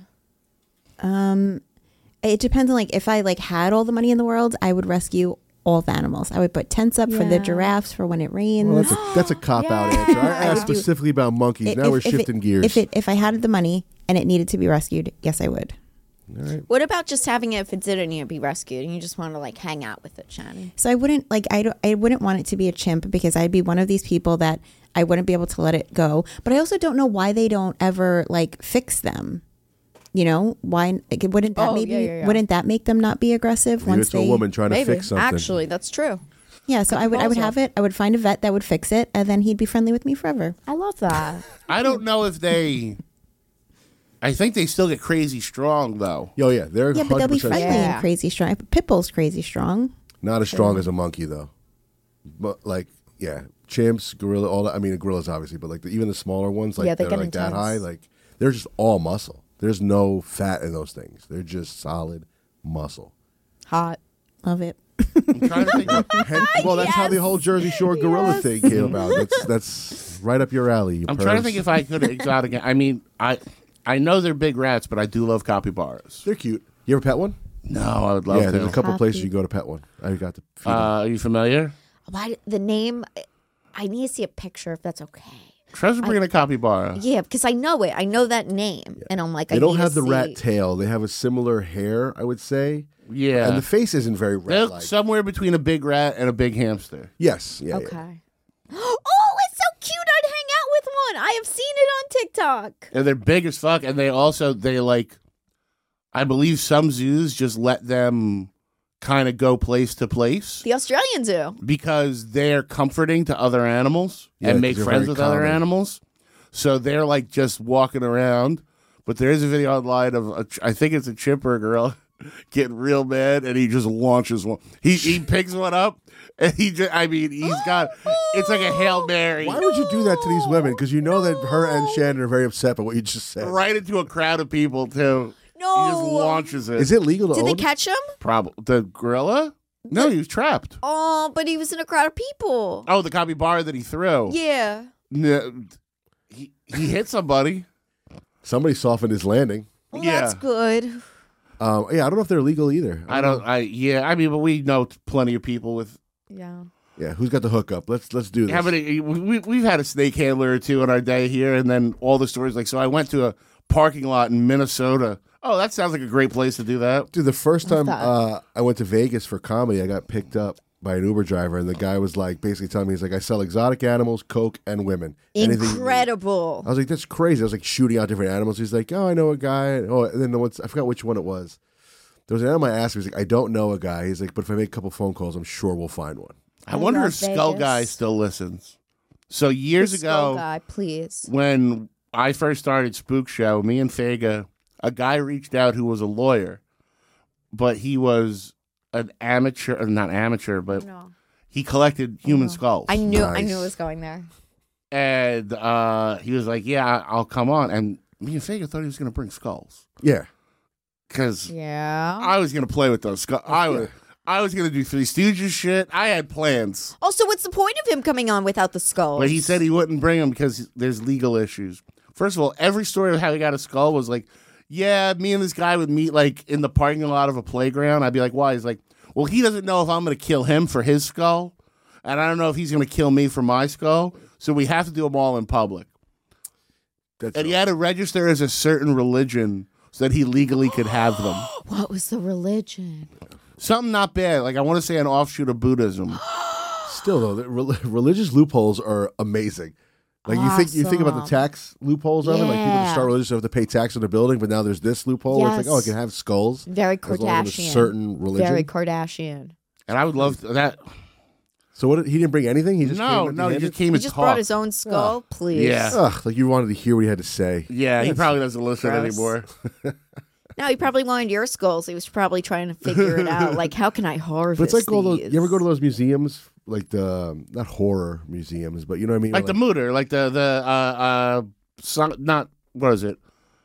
It depends on if I had all the money in the world, I would rescue all the animals. I would put tents up for the giraffes for when it rains. Well, that's a cop-out answer. I asked specifically about monkeys. Now we're shifting gears. If I had the money and it needed to be rescued, yes, I would. All right. What about just having it if it didn't need to be rescued and you just want to hang out with it, Shannon? So I wouldn't I wouldn't want it to be a chimp because I'd be one of these people that I wouldn't be able to let it go. But I also don't know why they don't ever fix them. You know, why wouldn't that wouldn't that make them not be aggressive Maybe it's a woman trying to fix something. Actually, that's true. Yeah, so I would have it. I would find a vet that would fix it, and then he'd be friendly with me forever. I love that. I don't know if they. I think they still get crazy strong though. Oh yeah, they're Yeah, but they'll be 100% friendly and crazy strong. Pitbull's crazy strong. not as strong as a monkey though. But like, yeah, chimps, gorilla, all that. I mean, gorillas obviously, but like even the smaller ones, like they they're get like that intense. high, like they're just all muscle. There's no fat in those things. They're just solid muscle. Hot. Love it. I'm trying to think of- Well, that's how the whole Jersey Shore gorilla thing came about. That's right up your alley. You I'm trying to pervs. think if I could exotic. I mean, I know they're big rats, but I do love capybaras. They're cute. You ever pet one? No, I would love Yeah, to. there's a couple places you go to pet one. I got to feed them. Are you familiar? Why the name? I need to see a picture if that's okay. Try to bring in a capybara. Yeah, because I know it. I know that name, and I'm like, They I don't need have to the rat see. tail. They have a similar hair, I would say. Yeah. And the face isn't very They're rat-like. somewhere between a big rat and a big hamster. Yes. Yeah. Okay. Oh, it's so cute! I'd hang out with one. I have seen it on TikTok. And they're big as fuck. And they like, I believe some zoos just let them kind of go place to place The Australian Zoo. because they're comforting to other animals Yeah, and make 'cause they're friends very with other calming. animals. So they're like just walking around. But there is a video online of, I think it's a chipper girl getting real mad and he just launches one. He picks one up and he's got, it's like a Hail Mary. Why would you do that to these women? Because you know that her and Shannon are very upset by what you just said. Right into a crowd of people too. No. He just launches it. Is it legal to Did own? they catch him? Probably the gorilla? No, he was trapped. Oh, but he was in a crowd of people. Oh, the capybara that he threw. Yeah. No, he hit somebody. Somebody softened his landing. Well, Yeah. that's good. Yeah, I don't know if they're legal either. I mean, but we know plenty of people with. Yeah. Yeah, who's got the hookup? Let's do this. How many? We've had a snake handler or two in our day here, and then all the stories. Like, so I went to a parking lot in Minnesota. Oh, that sounds like a great place to do that. Dude, the first time that? I went to Vegas for comedy, I got picked up by an Uber driver, and the guy was like, basically telling me, he's like, I sell exotic animals, coke, and women. Anything you need." Incredible. I was like, that's crazy. I was like shooting out different animals. He's like, oh, I know a guy. Oh, and then I forgot which one it was. There was an animal I asked him. He's like, I don't know a guy. He's like, but if I make a couple phone calls, I'm sure we'll find one. I wonder love if Skull Vegas. Guy still listens. So years The Skull ago, guy, please. when I first started Spook Show, me and Fega, a guy reached out who was a lawyer, but he was an amateur, not amateur, but he collected human skulls. I knew Nice. it was going there. And he was like, yeah, I'll come on. And me and Fega thought he was going to bring skulls. Yeah. Because Yeah. I was going to play with those skulls. I was going to do Three Stooges shit. I had plans. Also, what's the point of him coming on without the skulls? But he said he wouldn't bring them because there's legal issues. First of all, every story of how he got a skull was like, yeah, me and this guy would meet like in the parking lot of a playground. I'd be like, why? He's like, well, he doesn't know if I'm going to kill him for his skull. And I don't know if he's going to kill me for my skull. So we have to do them all in public. And he had to register as a certain religion so that he legally could have them. What was the religion? Something not bad. Like, I want to say an offshoot of Buddhism. Still, though, the religious loopholes are amazing. Like you think about the tax loopholes of it. Like people just start religious, so have to pay tax on the building, but now there's this loophole where it's like, oh, I can have skulls. Very as long as I'm Kardashian. a certain religion. Very Kardashian. And I would love that. So what? He didn't bring anything. He just No, came he empty-handed? just came He and just talked. brought his own skull, please. Yeah. Ugh, like you wanted to hear what he had to say. Yeah, he probably doesn't listen Gross. anymore. No, he probably wanted your skulls. He was probably trying to figure it out. Like, how can I harvest But it's like all those. these? You ever go to those museums, like the not horror museums, but you know what I mean? Like the Mooter, like not what is it?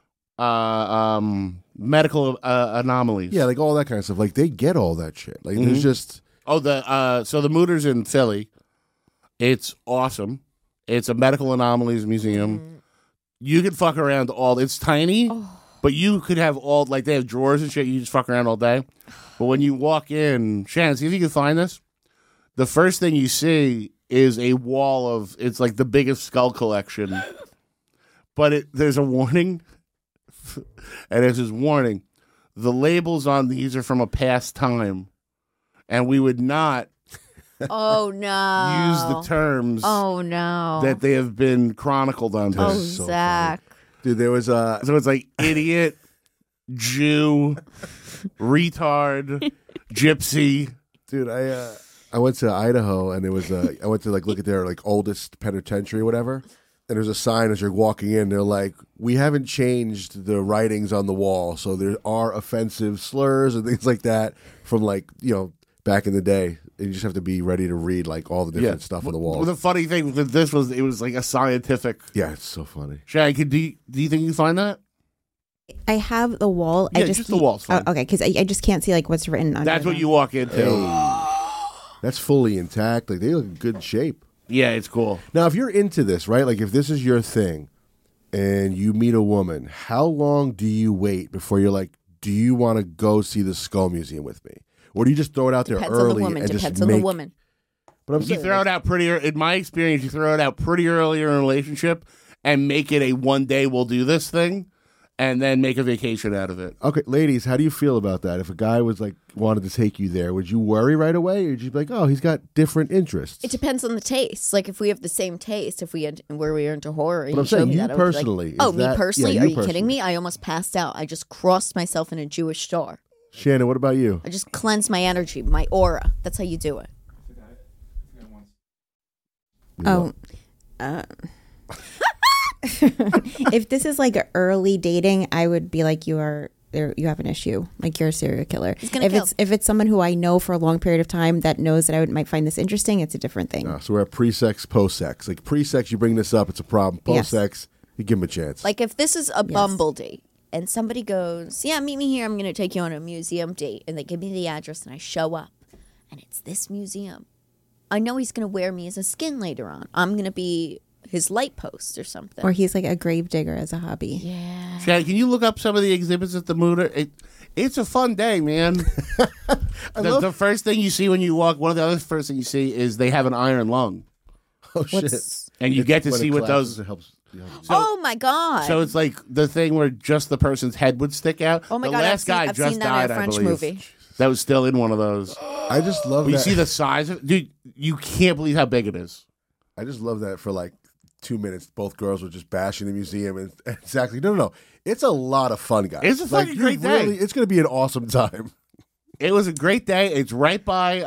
Medical anomalies. yeah, like all that kind of stuff. Like they get all that shit. Like there's just Oh, so the Mooter's in Philly. It's awesome. It's a medical anomalies museum. You can fuck around it's tiny, but you could have like they have drawers and shit. You just fuck around all day. But when you walk in, Shannon, see if you can find this. The first thing you see is a wall of, it's like the biggest skull collection. But there's a warning. And it says, warning, the labels on these are from a past time. And we would not Oh, no. use the terms Oh, no. that they have been chronicled under. Oh, so Zach. dude. There was So it's like idiot, Jew, retard, gypsy. Dude, I went to Idaho and it was I went to look at their oldest penitentiary or whatever. And there's a sign as you're walking in. They're like, we haven't changed the writings on the wall, so there are offensive slurs and things like that from back in the day. And you just have to be ready to read all the different stuff on the wall. Well, the funny thing with this was it was like a scientific. Yeah, it's so funny. Shag, do you think you find that? I have the wall. Yeah, just the wall's fine. Okay, because I just can't see what's written on. That's what you walk into. That's fully intact. They look in good shape. Yeah, it's cool. Now, if you're into this, right? If this is your thing and you meet a woman, how long do you wait before you're like, do you want to go see the Skull Museum with me? Or do you just throw it out there Depends early on the woman. and Depends just on make... the woman. But I'm You saying, throw it out pretty. In my experience, you throw it out pretty early in a relationship and make it a one day we'll do this thing, and then make a vacation out of it. okay, ladies, how do you feel about that? If a guy was wanted to take you there, would you worry right away, or would you be like, oh, he's got different interests? It depends on the taste. If we have the same taste, if we where we are into horror, and But I'm you show saying me you that, I would be like, personally, oh, is me that- personally? yeah, Are you you personally. kidding me? I almost passed out. I just crossed myself in a Jewish star. Shannon, what about you? I just cleansed my energy, my aura. That's how you do it. Oh. If this is early dating, I would be like, you have an issue. You're a serial killer. He's gonna if kill. if it's someone who I know for a long period of time that knows that I might find this interesting, it's a different thing. So we're at pre-sex, post-sex. Pre-sex, you bring this up, it's a problem. Post-sex, you give him a chance. If this is a Bumble date and somebody goes, yeah, meet me here. I'm going to take you on a museum date. And they give me the address and I show up and it's this museum. I know he's going to wear me as a skin later on. I'm going to be his light post or something. Or he's a grave digger as a hobby. Yeah. Shag, can you look up some of the exhibits at the Muda? It's a fun day, man. The first thing you see when you walk, one of the other first thing you see is they have an iron lung. Oh, shit. And you get to When see it what collapses, those... it helps. Oh my God. So it's the thing where just the person's head would stick out. Oh my the God, last I've seen- guy I've just seen that in died, a French I believe. movie. That was still in one of those. I just love You that. see the size of dude, you can't believe how big it is. I just love that for 2 minutes, both girls were just bashing the museum. And exactly. No. It's a lot of fun, guys. It's a fucking you great day. It's going to be an awesome time. It was a great day. It's right by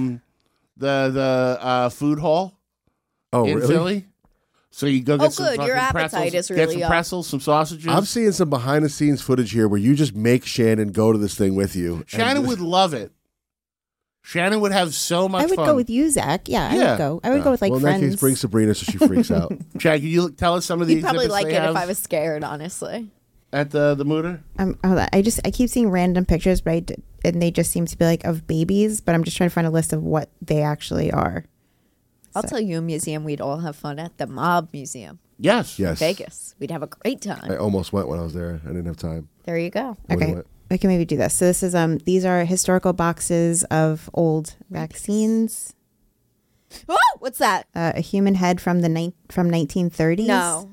the food hall Oh, in really? Philly. So you go get some good. Your fucking appetite pretzels, is get really some up. pretzels, some sausages. I'm seeing some behind the scenes footage here where you just make Shannon go to this thing with you. Shannon would love it. Shannon would have so much I would fun. go with you, Zach. Yeah, I Yeah. would go. I would go with well, in friends. that case, bring Sabrina so she freaks out. Chad, can you tell us some of the You'd probably exhibits like they it have if I was scared, honestly. at the Muda? Hold on. I keep seeing random pictures, but and they just seem to be of babies. But I'm just trying to find a list of what they actually are. I'll tell you a museum we'd all have fun at, the Mob Museum Yes. Yes. Vegas. We'd have a great time. I almost went when I was there. I didn't have time. There you go. I would've Okay, went. we can maybe do this. So this is these are historical boxes of old vaccines. Oh, what's that? A human head from 1930s. No.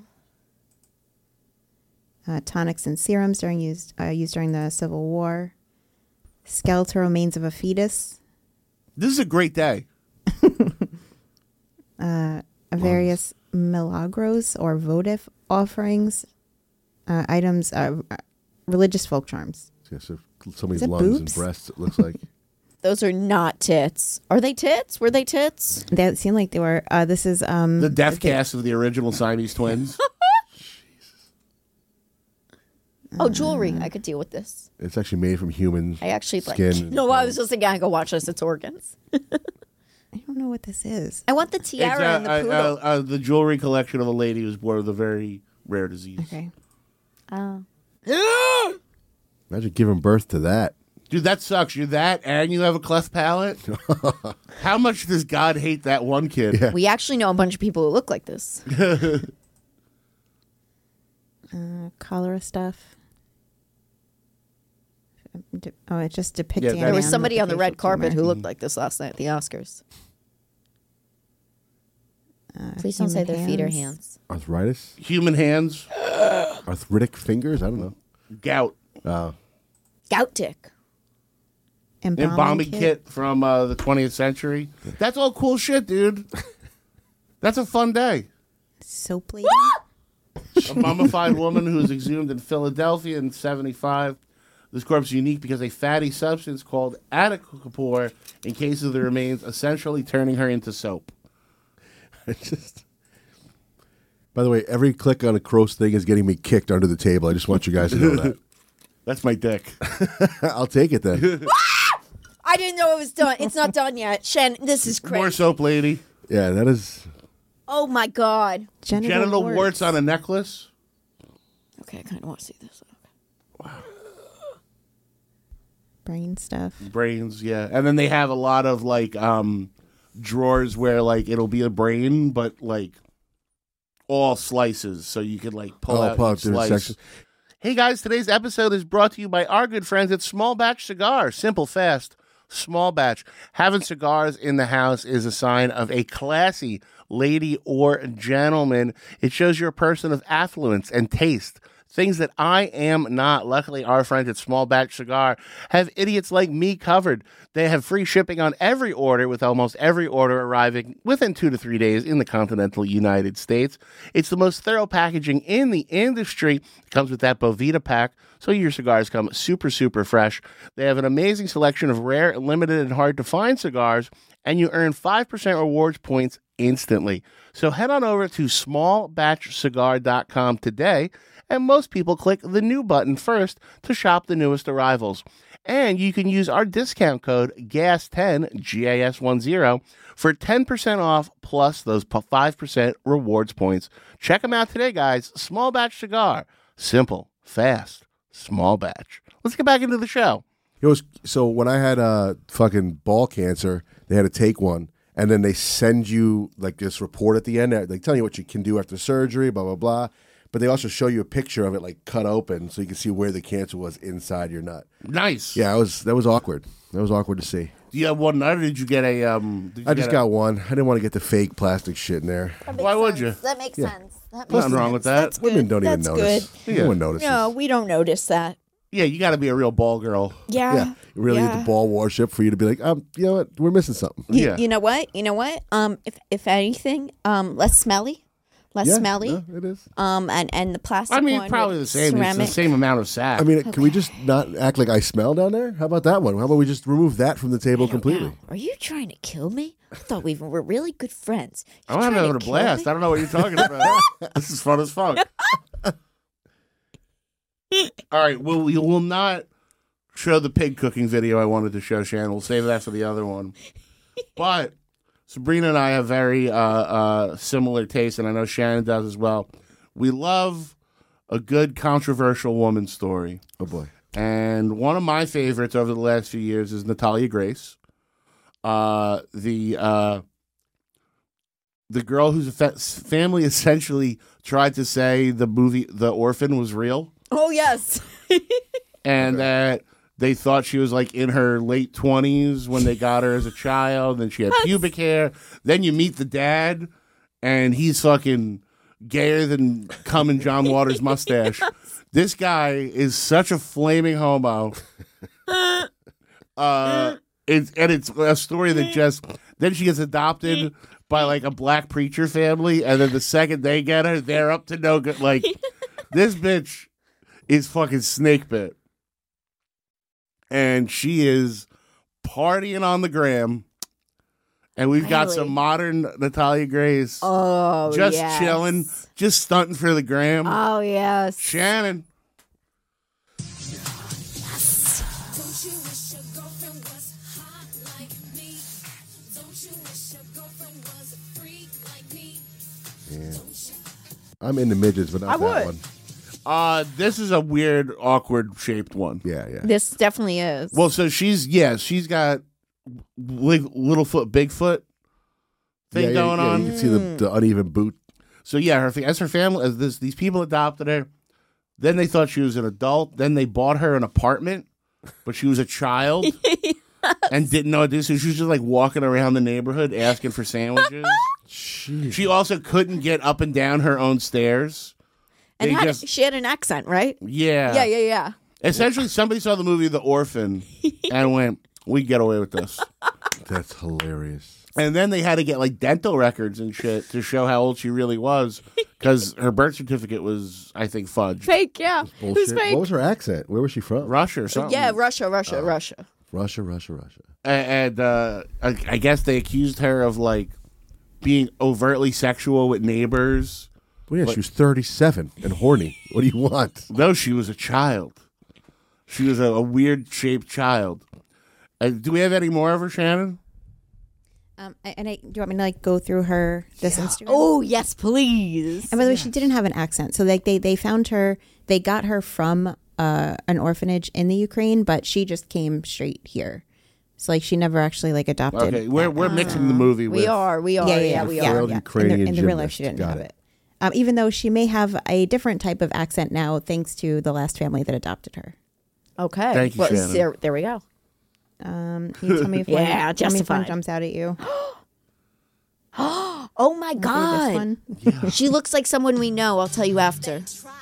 Tonics and serums used during the Civil War. Skeletal remains of a fetus. This is a great day. Various milagros or votive offerings. Items. Religious folk charms. Yeah, so somebody's Is it lungs boobs? and breasts, it looks like. Those are not tits. Are they tits? Were they tits? They seem like they were. This is The death cast of the original Siamese twins. Oh, jewelry. I could deal with this. It's actually made from human I actually skin. No, I was just thinking I could watch this. It's organs. I don't know what this is. I want the tiara and the poodle. The jewelry collection of a lady who's born with a very rare disease. Okay. Oh. Imagine giving birth to that. Dude, that sucks. You're that, and you have a cleft palate. How much does God hate that one kid? Yeah. We actually know a bunch of people who look like this. Cholera stuff. It's just depicting. Yeah, There was man somebody with on the a red facial carpet tumor. who looked like this last night at the Oscars. Please don't say human their feet or hands. hands. Arthritis? Human hands, Arthritic fingers? I don't know. gout, Gout dick. embalming kit from the 20th century. That's all cool shit, dude. That's a fun day. Soap lady. A mummified woman who was exhumed in Philadelphia in 1975. This corpse is unique because a fatty substance called attacapor encases the remains, essentially turning her into soap. By the way, every click on a Kroos thing is getting me kicked under the table. I just want you guys to know that. That's my dick. I'll take it then. I didn't know it was done. It's not done yet. Shen, this is crazy. More soap, lady. Yeah, that is. Oh my God. Genital warts on a necklace. Okay, I kind of want to see this. Brain stuff. Brains, yeah. And then they have a lot of like drawers where like it'll be a brain, but like all slices, so you could like pull out each slice. Sections. Hey guys, today's episode is brought to you by our good friends at Small Batch Cigar. Simple, fast, small batch. Having cigars in the house is a sign of a classy lady or gentleman. It shows you're a person of affluence and taste. Things that I am not. Luckily, our friends at Small Batch Cigar have idiots like me covered. They have free shipping on every order, with almost every order arriving within 2 to 3 days in the continental United States. It's the most thorough packaging in the industry. It comes with that Bovita pack, so your cigars come super, super fresh. They have an amazing selection of rare, limited, and hard-to-find cigars, and you earn 5% rewards points instantly. So head on over to smallbatchcigar.com today, and most people click the new button first to shop the newest arrivals. And you can use our discount code GAS10, GAS10, for 10% off plus those 5% rewards points. Check them out today, guys. Small Batch Cigar. Simple, fast, small batch. Let's get back into the show. So when I had fucking ball cancer, they had to take one, and then they send you like this report at the end. They tell you what you can do after surgery, blah, blah, blah. But they also show you a picture of it, like cut open, so you can see where the cancer was inside your nut. Nice. Yeah, that was awkward. That was awkward to see. Do you have one nut, or did you get a? I just got one. I didn't want to get the fake plastic shit in there. Why would you? That makes sense. Nothing wrong with that. That's Women good. don't even That's notice. good. No one notices. No, we don't notice that. Yeah, you got to be a real ball girl. Yeah. Yeah, you really need the ball worship for you to be like, you know what, we're missing something. Yeah. You know what? If anything, less smelly. Less smelly. No, it is. And the plastic I mean, one probably the with same. ceramic. It's the same amount of sack. I mean, can we just not act like I smell down there? How about that one? How about we just remove that from the table completely? Are you trying to kill me? I thought we were really good friends. I'm having a blast. I don't know what you're talking about. This is fun as fuck. All right. Well, we will not show the pig cooking video I wanted to show, Shannon. We'll save that for the other one. But Sabrina and I have very similar tastes, and I know Shannon does as well. We love a good controversial woman story. Oh, boy. And one of my favorites over the last few years is Natalia Grace. The girl whose family essentially tried to say the movie The Orphan was real. Oh, yes. And that they thought she was like in her late 20s when they got her as a child, and she had pubic hair. Then you meet the dad, and he's fucking gayer than cum in John Waters' mustache. This guy is such a flaming homo. It's a story that just then she gets adopted by like a black preacher family, and then the second they get her, they're up to no good. Like this bitch is fucking snake bit. And she is partying on the gram. And we've got some modern Natalia Grace. Oh, just yes. chilling, just stunting for the gram. Oh, yes. Shannon. Yeah. I'm into midgets, but not that one. This is a weird, awkward shaped one. Yeah, yeah. This definitely is. Well, so she's got little foot, big foot thing going on. You can see the uneven boot. So yeah, her family, these people adopted her. Then they thought she was an adult. Then they bought her an apartment, but she was a child and didn't know what to do. So she was just like walking around the neighborhood asking for sandwiches. She also couldn't get up and down her own stairs. And she had an accent, right? Yeah. Yeah. Essentially, somebody saw the movie The Orphan and went, "We get away with this." That's hilarious. And then they had to get like dental records and shit to show how old she really was, because her birth certificate was, I think, fudged. Fake, yeah. It was Bullshit. fake. What was her accent? Where was she from? Russia or something. Yeah, Russia. Russia. And I guess they accused her of like being overtly sexual with neighbors. Well, yeah, she was 37 and horny. What do you want? No, she was a child. She was a weird shaped child. Do we have any more of her, Shannon? Do you want me to like go through her Instagram? Oh yes, please. And by the way, she didn't have an accent. So like they found her, they got her from an orphanage in the Ukraine, but she just came straight here. So like she never actually like adopted. Okay, we're mixing the movie with. We are. Yeah, we are. are. Ukrainian In the real life, gymnast. she didn't Got have it. it. Even though she may have a different type of accent now, thanks to the last family that adopted her. Okay. Thank you, Shannon. There we go. Can you tell me if Yeah, one, tell me if one justified. jumps out at you? Oh my This God. one? She looks like someone we know. I'll tell you after.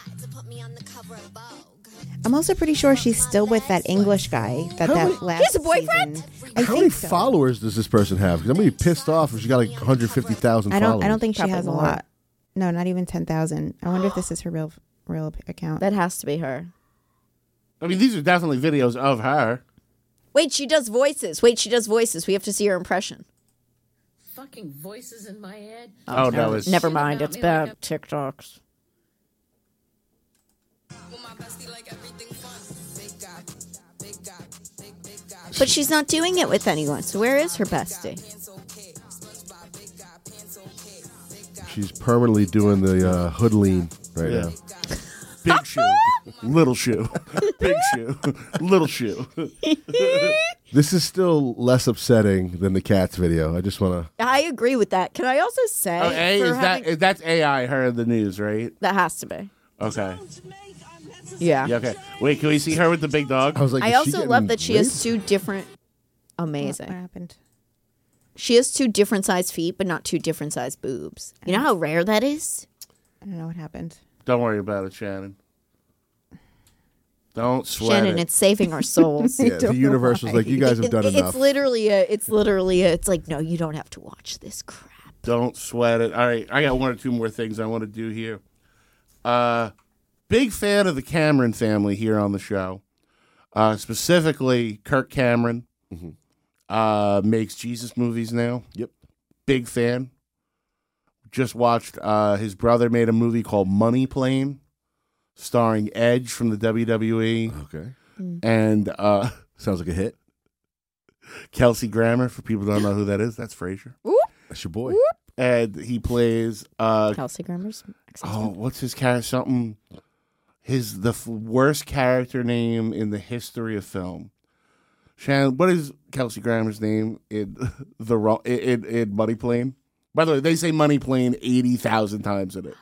I'm also pretty sure she's still with that English guy. That last. He has a boyfriend? season. I How many think so. followers does this person have? Because I'm going to be pissed off if she got like 150,000 I followers. don't think she Probably has a more. lot. No, not even 10,000. I wonder if this is her real account. That has to be her. I mean, these are definitely videos of her. Wait, she does voices. We have to see her impression. Fucking voices in my head. Oh, no, it's Never mind. It's bad TikToks. But she's not doing it with anyone. So where is her bestie? She's permanently doing the hood lean right now. big shoe, little shoe, big shoe, little shoe. This is still less upsetting than the Cats video. I just want to. I agree with that. Can I also say Oh, A, for is having- that's AI? Her in the news, right? that has to be. Okay. Yeah. Yeah. Okay. Wait, can we see her with the big dog? I was like, I is she also getting love that she has raped? two different. What Amazing. happened? She has two different size feet, but not two different size boobs. You know how rare that is? I don't know what happened. Don't worry about it, Shannon. Don't sweat Shannon, it. it's saving our souls. Yeah, the universe was like, you guys have done enough. It's like, no, you don't have to watch this crap. Don't sweat it. All right, I got one or two more things I want to do here. Big fan of the Cameron family here on the show. Specifically, Kirk Cameron makes Jesus movies now. Yep. Big fan. Just watched his brother made a movie called Money Plane, starring Edge from the WWE. Okay. And Sounds like a hit. Kelsey Grammer, for people who don't know who that is, that's Frasier. That's your boy. And he plays Kelsey Grammer's. what's his character? Something. The worst character name in the history of film. Shannon, what is Kelsey Grammer's name in in Money Plane? By the way, they say Money Plane 80,000 times in it.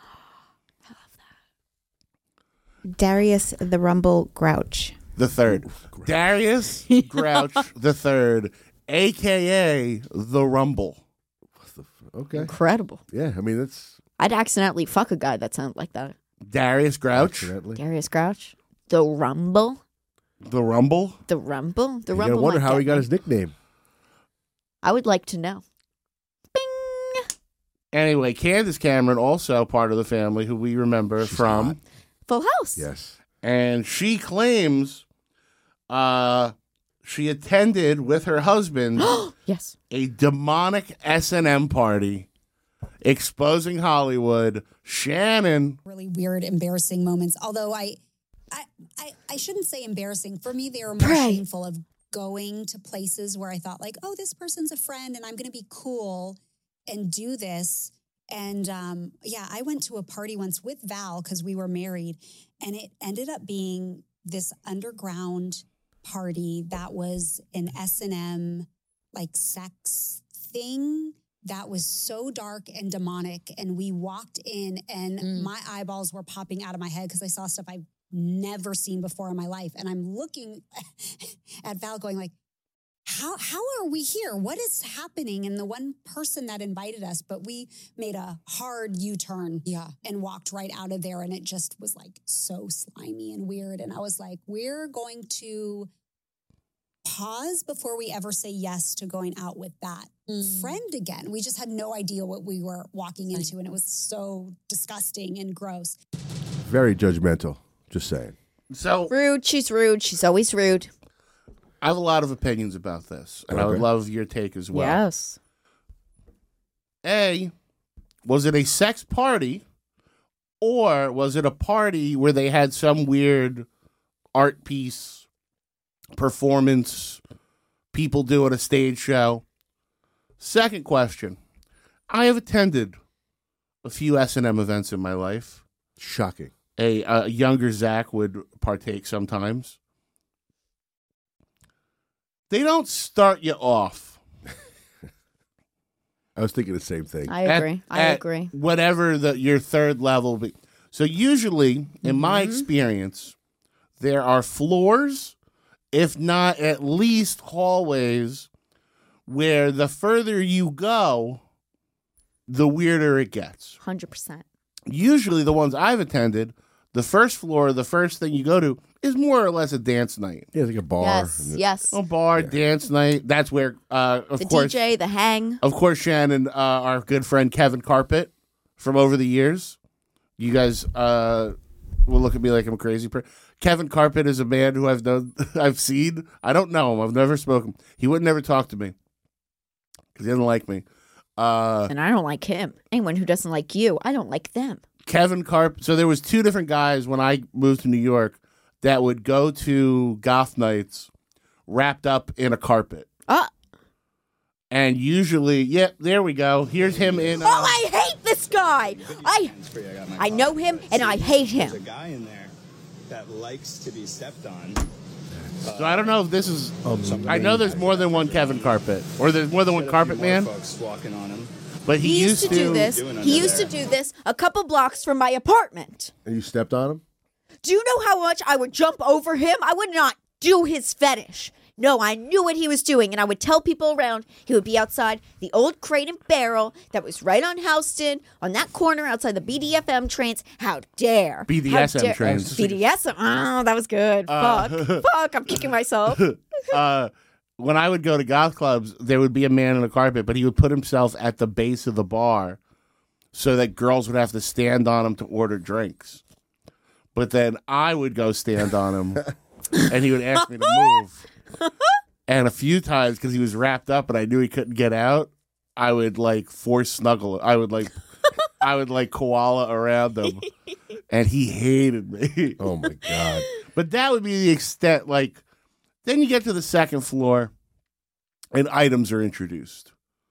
Darius the Rumble Grouch. The third, Darius Grouch the third, aka the Rumble. Okay. Incredible. Yeah, I mean, that's I'd accidentally fuck a guy that sounded like that. Darius Grouch, accidentally. Darius Grouch. The Rumble. the Rumble. The Rumble. The You Rumble. gotta wonder might how get he got me. his nickname. I would like to know. Anyway, Candace Cameron, also part of the family, who we remember from, Full House. Yes. and she claims she attended with her husband Yes. a demonic S&M party exposing Hollywood. Shannon, really weird, embarrassing moments. Although I shouldn't say embarrassing. For me, they were more shameful of going to places where I thought like, oh, this person's a friend and I'm going to be cool and do this. And I went to a party once with Val because we were married, and it ended up being this underground party that was an S&M like sex thing that was so dark and demonic. And we walked in and my eyeballs were popping out of my head because I saw stuff I've never seen before in my life. And I'm looking at Val going like, how are we here? What is happening? And the one person that invited us, but we made a hard U-turn and walked right out of there. And it just was like so slimy and weird. And I was like, we're going to pause before we ever say yes to going out with that friend again. We just had no idea what we were walking into, and it was so disgusting and gross. Very judgmental. Just saying. So rude. She's rude. She's always rude. I have a lot of opinions about this, and I would love your take as well. Yes. A, was it a sex party, or was it a party where they had some weird art piece, performance, people doing a stage show? Second question, I have attended a few S&M events in my life. Shocking. A younger Zach would partake sometimes. They don't start you off. I was thinking the same thing. I agree. I agree. Whatever your third level. So usually, in my experience, there are floors, if not at least hallways, where the further you go, the weirder it gets. 100%. Usually the ones I've attended, the first floor, the first thing you go to is more or less a dance night. Yeah, it's like a bar. Yes. A bar, dance night. That's where, of the course, DJ, the hang. Of course, Shannon, our good friend Kevin Carpet from over the years. You guys will look at me like I'm a crazy person. Kevin Carpet is a man who I've seen. I don't know him. I've never spoken. He would never talk to me because he doesn't like me. And I don't like him. Anyone who doesn't like you, I don't like them. Kevin Carpet. So there was two different guys when I moved to New York that would go to goth nights wrapped up in a carpet. And usually, there we go. Here's him in. Oh, I hate this guy. I know him and I hate him. There's a guy in there that likes to be stepped on. So I don't know if this is. I know there's more than one Kevin Carpet, or there's more than one Carpet Man. Folks walking on him. But he used to do this. He used to do this a couple blocks from my apartment. And you stepped on him? Do you know how much I would jump over him? I would not do his fetish. No, I knew what he was doing, and I would tell people around. He would be outside the old Crate and Barrel that was right on Houston, on that corner outside the BDFM trains. How dare. BDSM trains. BDSM. Oh, that was good. Fuck, I'm kicking myself. When I would go to goth clubs, there would be a man in a carpet, but he would put himself at the base of the bar so that girls would have to stand on him to order drinks. But then I would go stand on him, and he would ask me to move. And a few times, because he was wrapped up and I knew he couldn't get out, I would force snuggle. I would koala around him, and he hated me. Oh my God. But that would be the extent. Then you get to the second floor, and items are introduced.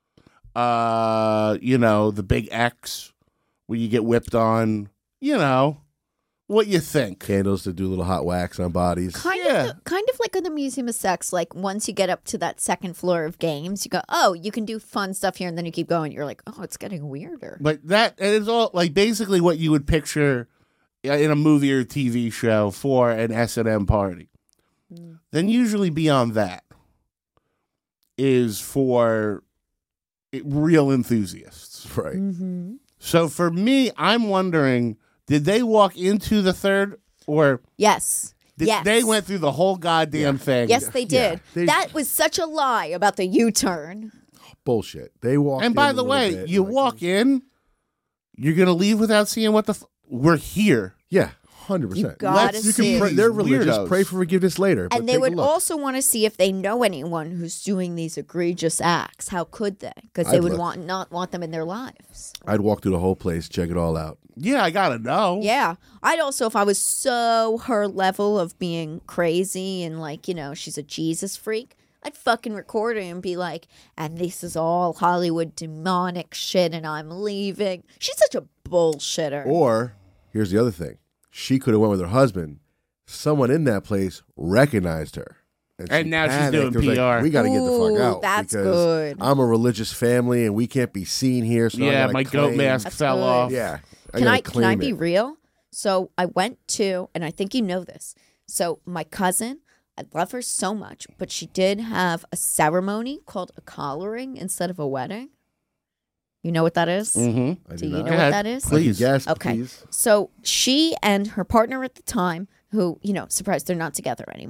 The big X, where you get whipped on. What you think? Candles to do little hot wax on bodies. Kind of like in the Museum of Sex. Like once you get up to that second floor of games, you go, oh, you can do fun stuff here, and then you keep going. You're like, oh, it's getting weirder. But that is all basically what you would picture in a movie or TV show for an S&M party. Then usually beyond that is for real enthusiasts. Right. Mm-hmm. So for me, I'm wondering, did they walk into the third or? Yes. They went through the whole goddamn thing. Yes, they did. Yeah. That was such a lie about the U-turn. Bullshit. They walked in. And by the way, you walk in, you're going to leave without seeing we're here. Yeah. 100%. You gotta see. They're religious. Weirdos. Pray for forgiveness later. And they would also want to see if they know anyone who's doing these egregious acts. How could they? Because they would not want them in their lives. I'd walk through the whole place, check it all out. Yeah, I gotta know. Yeah. I'd also, if I was so her level of being crazy and she's a Jesus freak, I'd fucking record her and be like, and this is all Hollywood demonic shit and I'm leaving. She's such a bullshitter. Or, here's the other thing. She could have went with her husband. Someone in that place recognized her. And now she's doing PR. We got to get the fuck out. That's because good. I'm a religious family and we can't be seen here. So my goat mask fell off. Yeah. Can I be real? So I went to, and I think you know this. So my cousin, I love her so much, but she did have a ceremony called a collaring instead of a wedding. You know what that is? Mm-hmm. Do you know what that is? Please. Yes, okay. Please. So she and her partner at the time, who, surprised they're not together anymore,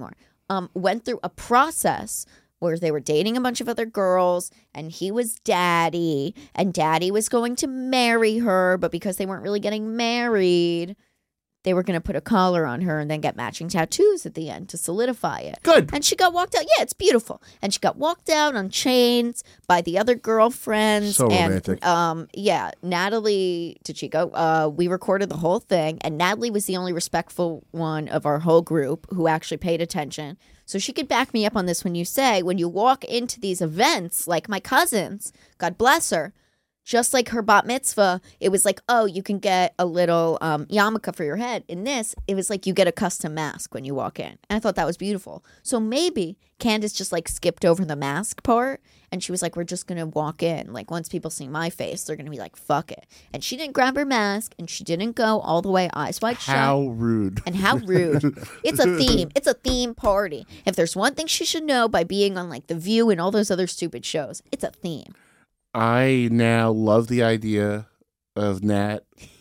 went through a process where they were dating a bunch of other girls, and he was daddy, and daddy was going to marry her, but because they weren't really getting married, they were going to put a collar on her and then get matching tattoos at the end to solidify it. Good. And she got walked out. Yeah, it's beautiful. And she got walked out on chains by the other girlfriends. So and, romantic. Yeah, Natalie, did she go? We recorded the whole thing, and Natalie was the only respectful one of our whole group who actually paid attention. So she could back me up on this when you say, when you walk into these events, like my cousins, God bless her, just like her bat mitzvah, it was like, oh, you can get a little yarmulke for your head. In this, it was like you get a custom mask when you walk in. And I thought that was beautiful. So maybe Candace just like skipped over the mask part. And she was like, we're just going to walk in. Like once people see my face, they're going to be like, fuck it. And she didn't grab her mask and she didn't go all the way eyes wide shut. How rude. And how rude. It's a theme. It's a theme party. If there's one thing she should know by being on like The View and all those other stupid shows, it's a theme. I now love the idea of Nat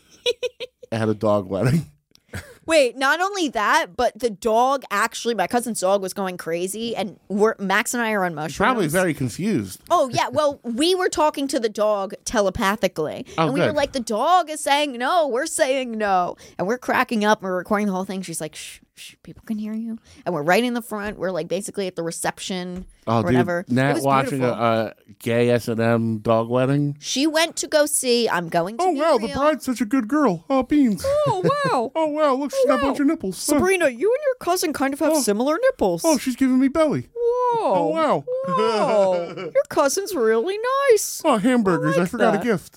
at a dog wedding. Wait, not only that, but the dog actually, my cousin's dog was going crazy, and Max and I are on mushrooms. Probably very confused. Oh, yeah. Well, we were talking to the dog telepathically. Oh, and we were good. like, the dog is saying no. We're saying no. And we're cracking up. We're recording the whole thing. She's like, shh, people can hear you. And we're right in the front. We're like basically at the reception or whatever. Dude, Nat it was watching beautiful. a gay S&M dog wedding. She went to go see I'm Going to Oh, Be wow, Real. the bride's such a good girl. Oh, beans. Oh, wow. Oh, wow, look, she's got a bunch of nipples. Sabrina, you and your cousin kind of have similar nipples. Oh, she's giving me belly. Whoa. Oh, wow. Whoa. Your cousin's really nice. Oh, hamburgers. I forgot that. a gift.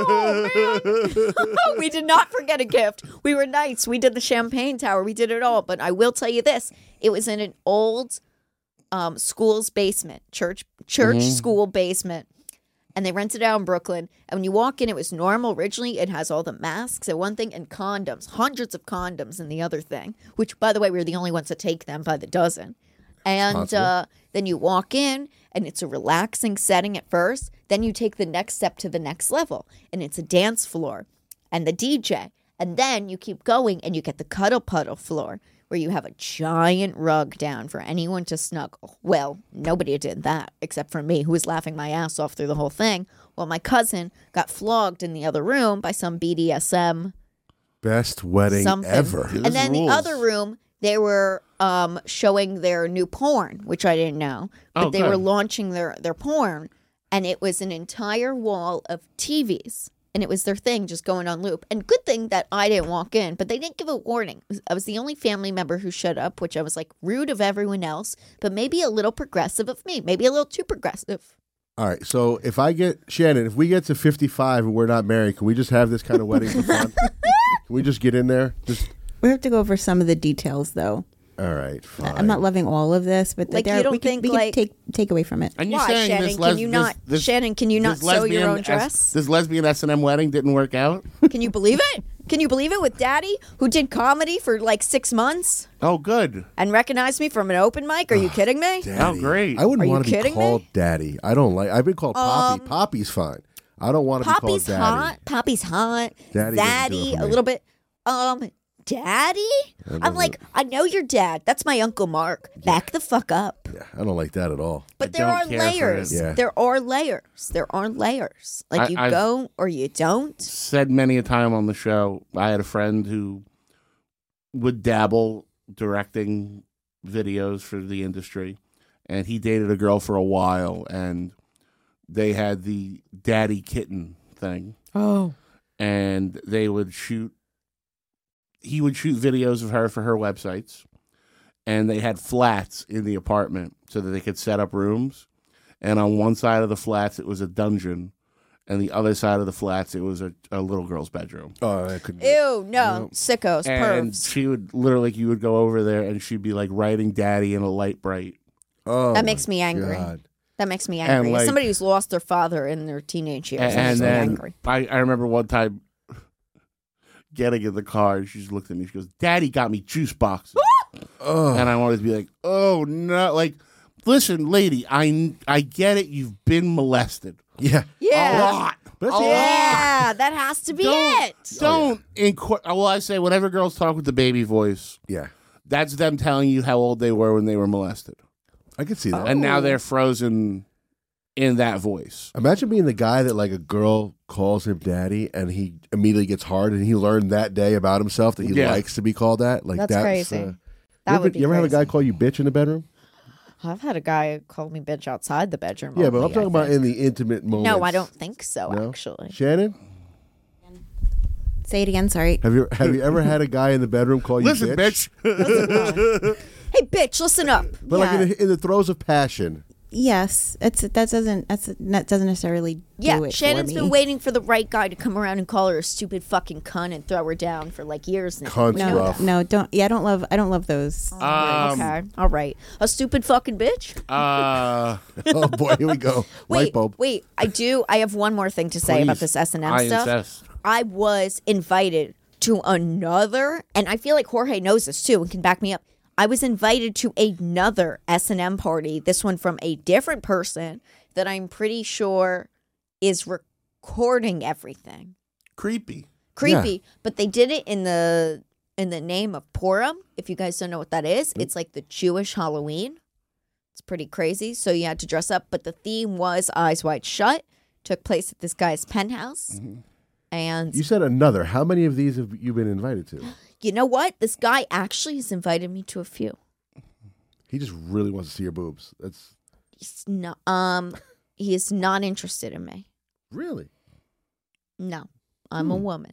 Oh, man. We did not forget a gift. We were nice. We did the champagne tower. We did it all. But I will tell you this. It was in an old school's basement, church school basement. And they rented it out in Brooklyn. And when you walk in, it was normal. Originally, it has all the masks and one thing and condoms, hundreds of condoms in the other thing, which, by the way, we were the only ones to take them by the dozen. And then you walk in, and it's a relaxing setting at first. Then you take the next step to the next level, and it's a dance floor and the DJ. And then you keep going, and you get the cuddle puddle floor, where you have a giant rug down for anyone to snuggle. Well, nobody did that except for me, who was laughing my ass off through the whole thing. Well, my cousin got flogged in the other room by some BDSM Best wedding something. ever. And then the other room, they were showing their new porn, which I didn't know. But they were launching their porn, and it was an entire wall of TVs. And it was their thing just going on loop. And good thing that I didn't walk in, but they didn't give a warning. I was the only family member who showed up, which I was like rude of everyone else, but maybe a little progressive of me, maybe a little too progressive. All right, so if we get to 55 and we're not married, can we just have this kind of wedding for fun? Can we just get in there? We have to go over some of the details, though. All right, fine. I'm not loving all of this, but Like, you don't think, we like- can take away from it. And you're Why, saying Shannon? this Can you not? Shannon, can you not sew your own dress? This lesbian S&M wedding didn't work out? Can you believe it? Can you believe it with Daddy, who did comedy for like 6 months Oh, good. and recognized me from an open mic? Are you kidding me? Daddy. Oh, great. I wouldn't Are you want to be kidding called me? daddy. I don't like. I've been called Poppy. Poppy's fine. I don't want to be called Poppy's daddy. hot. Poppy's hot. Daddy doesn't do it for a me. little bit. Daddy? I'm like, I know your dad. That's my Uncle Mark. Back the fuck up. Yeah, I don't like that at all. But there don't are care for layers. it. Yeah. There are layers. There are layers. Like you I've- go or you don't. Said many a time on the show, I had a friend who would dabble directing videos for the industry, and he dated a girl for a while, and they had the daddy kitten thing. Oh. And they would he would shoot videos of her for her websites, and they had flats in the apartment so that they could set up rooms. And on one side of the flats, it was a dungeon, and the other side of the flats, it was a little girl's bedroom. Oh, I couldn't. Ew, no. Sickos, And pervs. she would literally, you would go over there, and she'd be like writing daddy in a light bright. Oh, That makes me angry. God. That makes me And, angry. As like- somebody who's lost their father in their teenage years, that And makes me then angry. I remember one time getting in the car, and she just looked at me. She goes, "Daddy got me juice boxes," and I wanted to be like, "Oh no!" Like, listen, lady, I get it. You've been molested. Yeah. Yeah. A lot. But that's Yeah, that has to be it. Don't well, I say whenever girls talk with the baby voice, Yeah. That's them telling you how old they were when they were molested. I could see that. And now they're frozen in that voice. Imagine being the guy that like a girl calls him daddy and he immediately gets hard and he learned that day about himself that he likes to be called that. Like That's crazy. You ever have a guy call you bitch in the bedroom? I've had a guy call me bitch outside the bedroom. Yeah, but I'm only, talking about in the intimate moments. No, I don't think so, No? actually. Shannon? Say it again. Sorry. Have you ever had a guy in the bedroom call you Listen, bitch. Hey, bitch, listen up. But like in the throes of passion. Yes, that doesn't necessarily do Yeah, it Shannon's for me. been waiting for the right guy to come around and call her a stupid fucking cunt and throw her down for like years now. Cunt's No, rough. no, don't. Yeah, I don't love those. Okay, all right. A stupid fucking bitch. Oh boy, here we go. Light bulb. Wait. I have one more thing to say about this S&M stuff. insist. I was invited to another, and I feel like Jorge knows this too and can back me up. I was invited to another S&M party, this one from a different person that I'm pretty sure is recording everything. Creepy. But they did it in the name of Purim. If you guys don't know what that is, it's like the Jewish Halloween. It's pretty crazy. So you had to dress up, but the theme was Eyes Wide Shut. Took place at this guy's penthouse. Mm-hmm. And You said another. How many of these have you been invited to? you know what? This guy actually has invited me to a few. He just really wants to see your boobs. That's He's not, he is not interested in me. really. No, I'm a woman.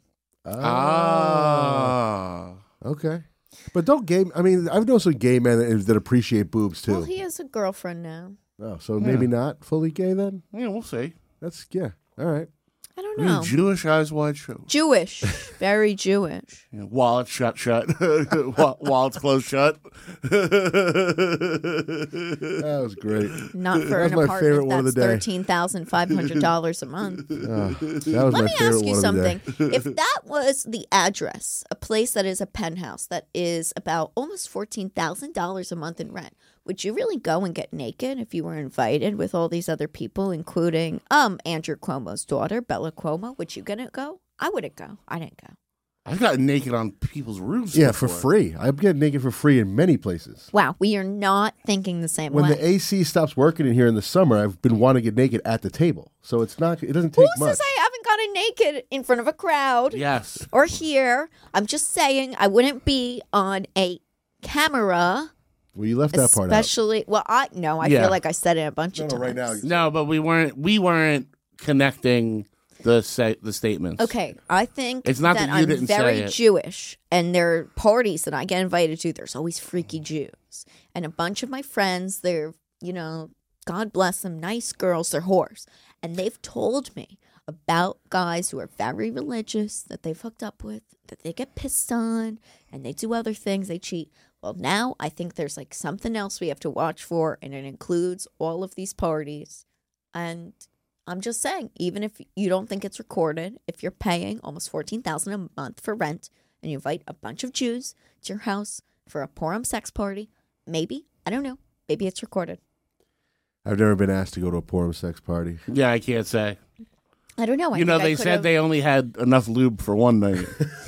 Okay. But don't gay. I mean, I've known some gay men that appreciate boobs too. Well, he has a girlfriend now. Oh, so maybe not fully gay then. Yeah, we'll see. That's all right. I don't know. Jewish Eyes Wide Shut. Jewish, very Jewish. Yeah, wallet shut. Wallet's closed shut. That was great. Not for That was an my favorite apartment one of the that's day. $13,500 a month. That was Let my me favorite ask you one something. of the day. If that was the address, a place that is a penthouse that is about almost $14,000 a month in rent, would you really go and get naked if you were invited with all these other people, including Andrew Cuomo's daughter, Bella Cuomo? Would you gonna go? I wouldn't go. I didn't go. I've gotten naked on people's roofs. Yeah, before. for free. I get naked for free in many places. Wow, we are not thinking the same When way. the AC stops working in here in the summer, I've been wanting to get naked at the table. So it's not. It doesn't take Who much. says I haven't gotten naked in front of a crowd? Yes. Or here. I'm just saying I wouldn't be on a camera. Well, you left that part out. Especially, well, I Yeah. feel like I said it a bunch of times. right now. No, but we weren't connecting the statements. Okay, I think It's not that you I'm didn't very say it. Jewish, and there are parties that I get invited to. There's always freaky Jews, and a bunch of my friends. They're God bless them, nice girls. They're whores, and they've told me about guys who are very religious that they've hooked up with, that they get pissed on, and they do other things. They cheat. Well, now I think there's like something else we have to watch for, and it includes all of these parties. And I'm just saying, even if you don't think it's recorded, if you're paying almost $14,000 a month for rent, and you invite a bunch of Jews to your house for a Purim sex party, maybe, I don't know, maybe it's recorded. I've never been asked to go to a Purim sex party. Yeah, I can't say. I don't know. You know, they said they only had enough lube for one night.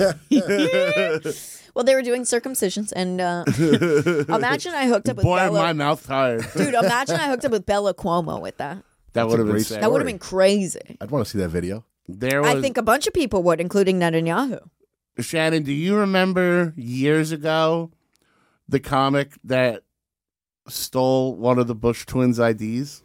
Well, they were doing circumcisions, and imagine I hooked up with Boy, Bella. my mouth tired. Dude, imagine I hooked up with Bella Cuomo with that. That would have been great sick. That would have been crazy. I'd want to see that video. There was I think a bunch of people would, including Netanyahu. Shannon, do you remember years ago the comic that stole one of the Bush twins' IDs?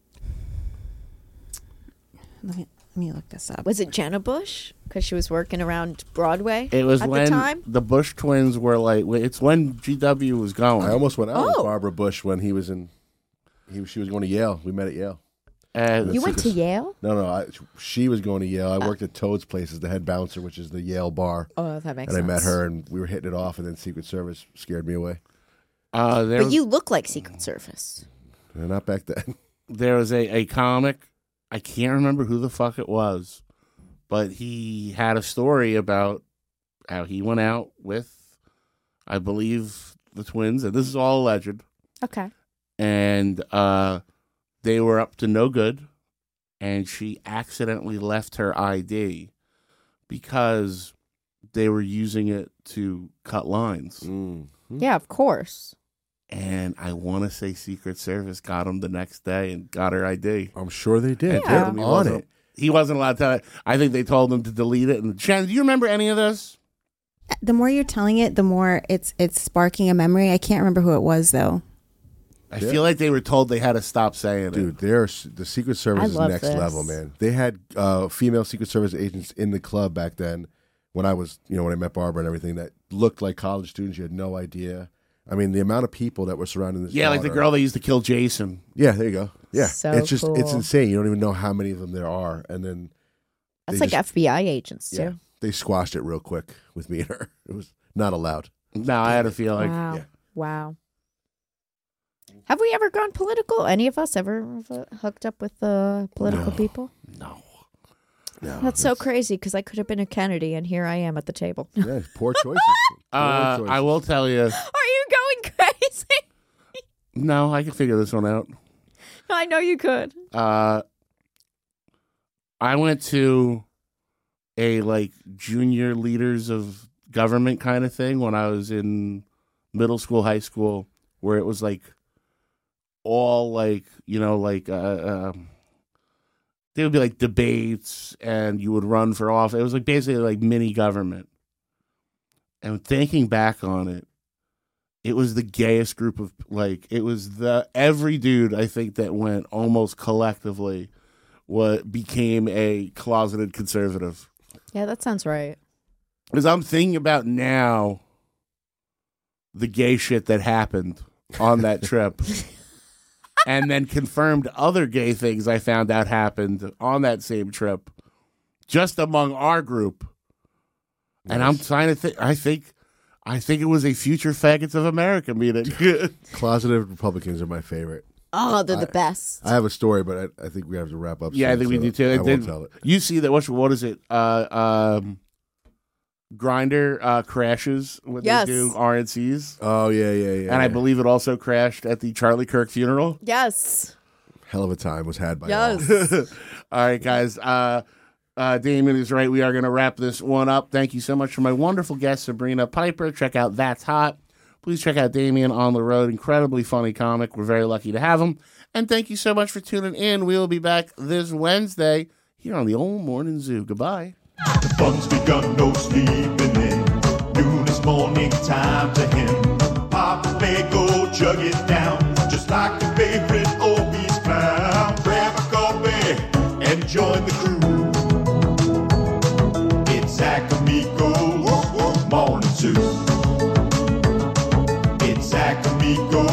Let me look this up. Was it Jenna Bush? Because she was working around Broadway It was at when the time? the Bush twins were like, it's when GW was going. I almost went out with Oh. Barbara Bush when he was in. She was going to Yale. We met at Yale. And You went to Yale? No. She was going to Yale. I worked at Toad's Place as the head bouncer, which is the Yale bar. Oh, that makes And I sense. met her, and we were hitting it off, and then Secret Service scared me away. But you look like Secret Service. Not back then. there was a comic. I can't remember who the fuck it was, but he had a story about how he went out with, I believe, the twins, and this is all alleged. Okay. And they were up to no good, and she accidentally left her ID because they were using it to cut lines. Yeah, of course. And I want to say Secret Service got him the next day and got her ID. I'm sure they did. Yeah. They're on it. He wasn't allowed to. I think they told him to delete it. And Shannon, do you remember any of this? The more you're telling it, the more it's sparking a memory. I can't remember who it was though. I feel like they were told they had to stop saying it. Dude, the Secret Service is love next this. level, man. They had female Secret Service agents in the club back then when I was, when I met Barbara and everything that looked like college students. You had no idea. I mean, the amount of people that were surrounding this. Yeah, like the girl that used to kill Jason. Yeah, there you go. Yeah, So it's just it's cool. insane. You don't even know how many of them there are, and then That's they like just- FBI agents, too. Yeah, they squashed it real quick with me and her. It was not allowed. No, I had a feel like Wow. Yeah. Wow. Have we ever gone political? Any of us ever hooked up with political people? no. That's so crazy because I could have been a Kennedy and here I am at the table. Yeah, poor choices. I will tell you. Are you going crazy? No, I can figure this one out. I know you could. I went to a junior leaders of government kind of thing when I was in middle school, high school, where it was all they would be debates and you would run for office. It was basically mini government. And thinking back on it, it was the gayest group of it was every dude I think that went almost collectively became a closeted conservative. Yeah, that sounds right. Because I'm thinking about now the gay shit that happened on that trip. And then confirmed other gay things I found out happened on that same trip, just among our group. Nice. And I'm trying to think. I think it was a Future Faggots of America meeting. Closeted Republicans are my favorite. Oh, they're the best. I have a story, but I think we have to wrap up. Yeah, soon, I think we do too. I won't tell it. You see that? What is it? Grindr crashes when they do RNCs. Oh yeah. And I believe it also crashed at the Charlie Kirk funeral. Yes. Hell of a time was had by yes. all. All right, guys. Damon is right. We are going to wrap this one up. Thank you so much for my wonderful guest, Sabrina Piper. Check out That's Hot. Please check out Damien on the Road. Incredibly funny comic. We're very lucky to have him. And thank you so much for tuning in. We will be back this Wednesday here on the Old Morning Zoo. Goodbye. The fun's begun, no sleeping in. Noon is morning time to him. Pop a bagel, chug it down, just like your favorite Obie's clown. Grab a coffee and join the crew. It's Zach Amico's Morning Zoo. It's Zach Amico's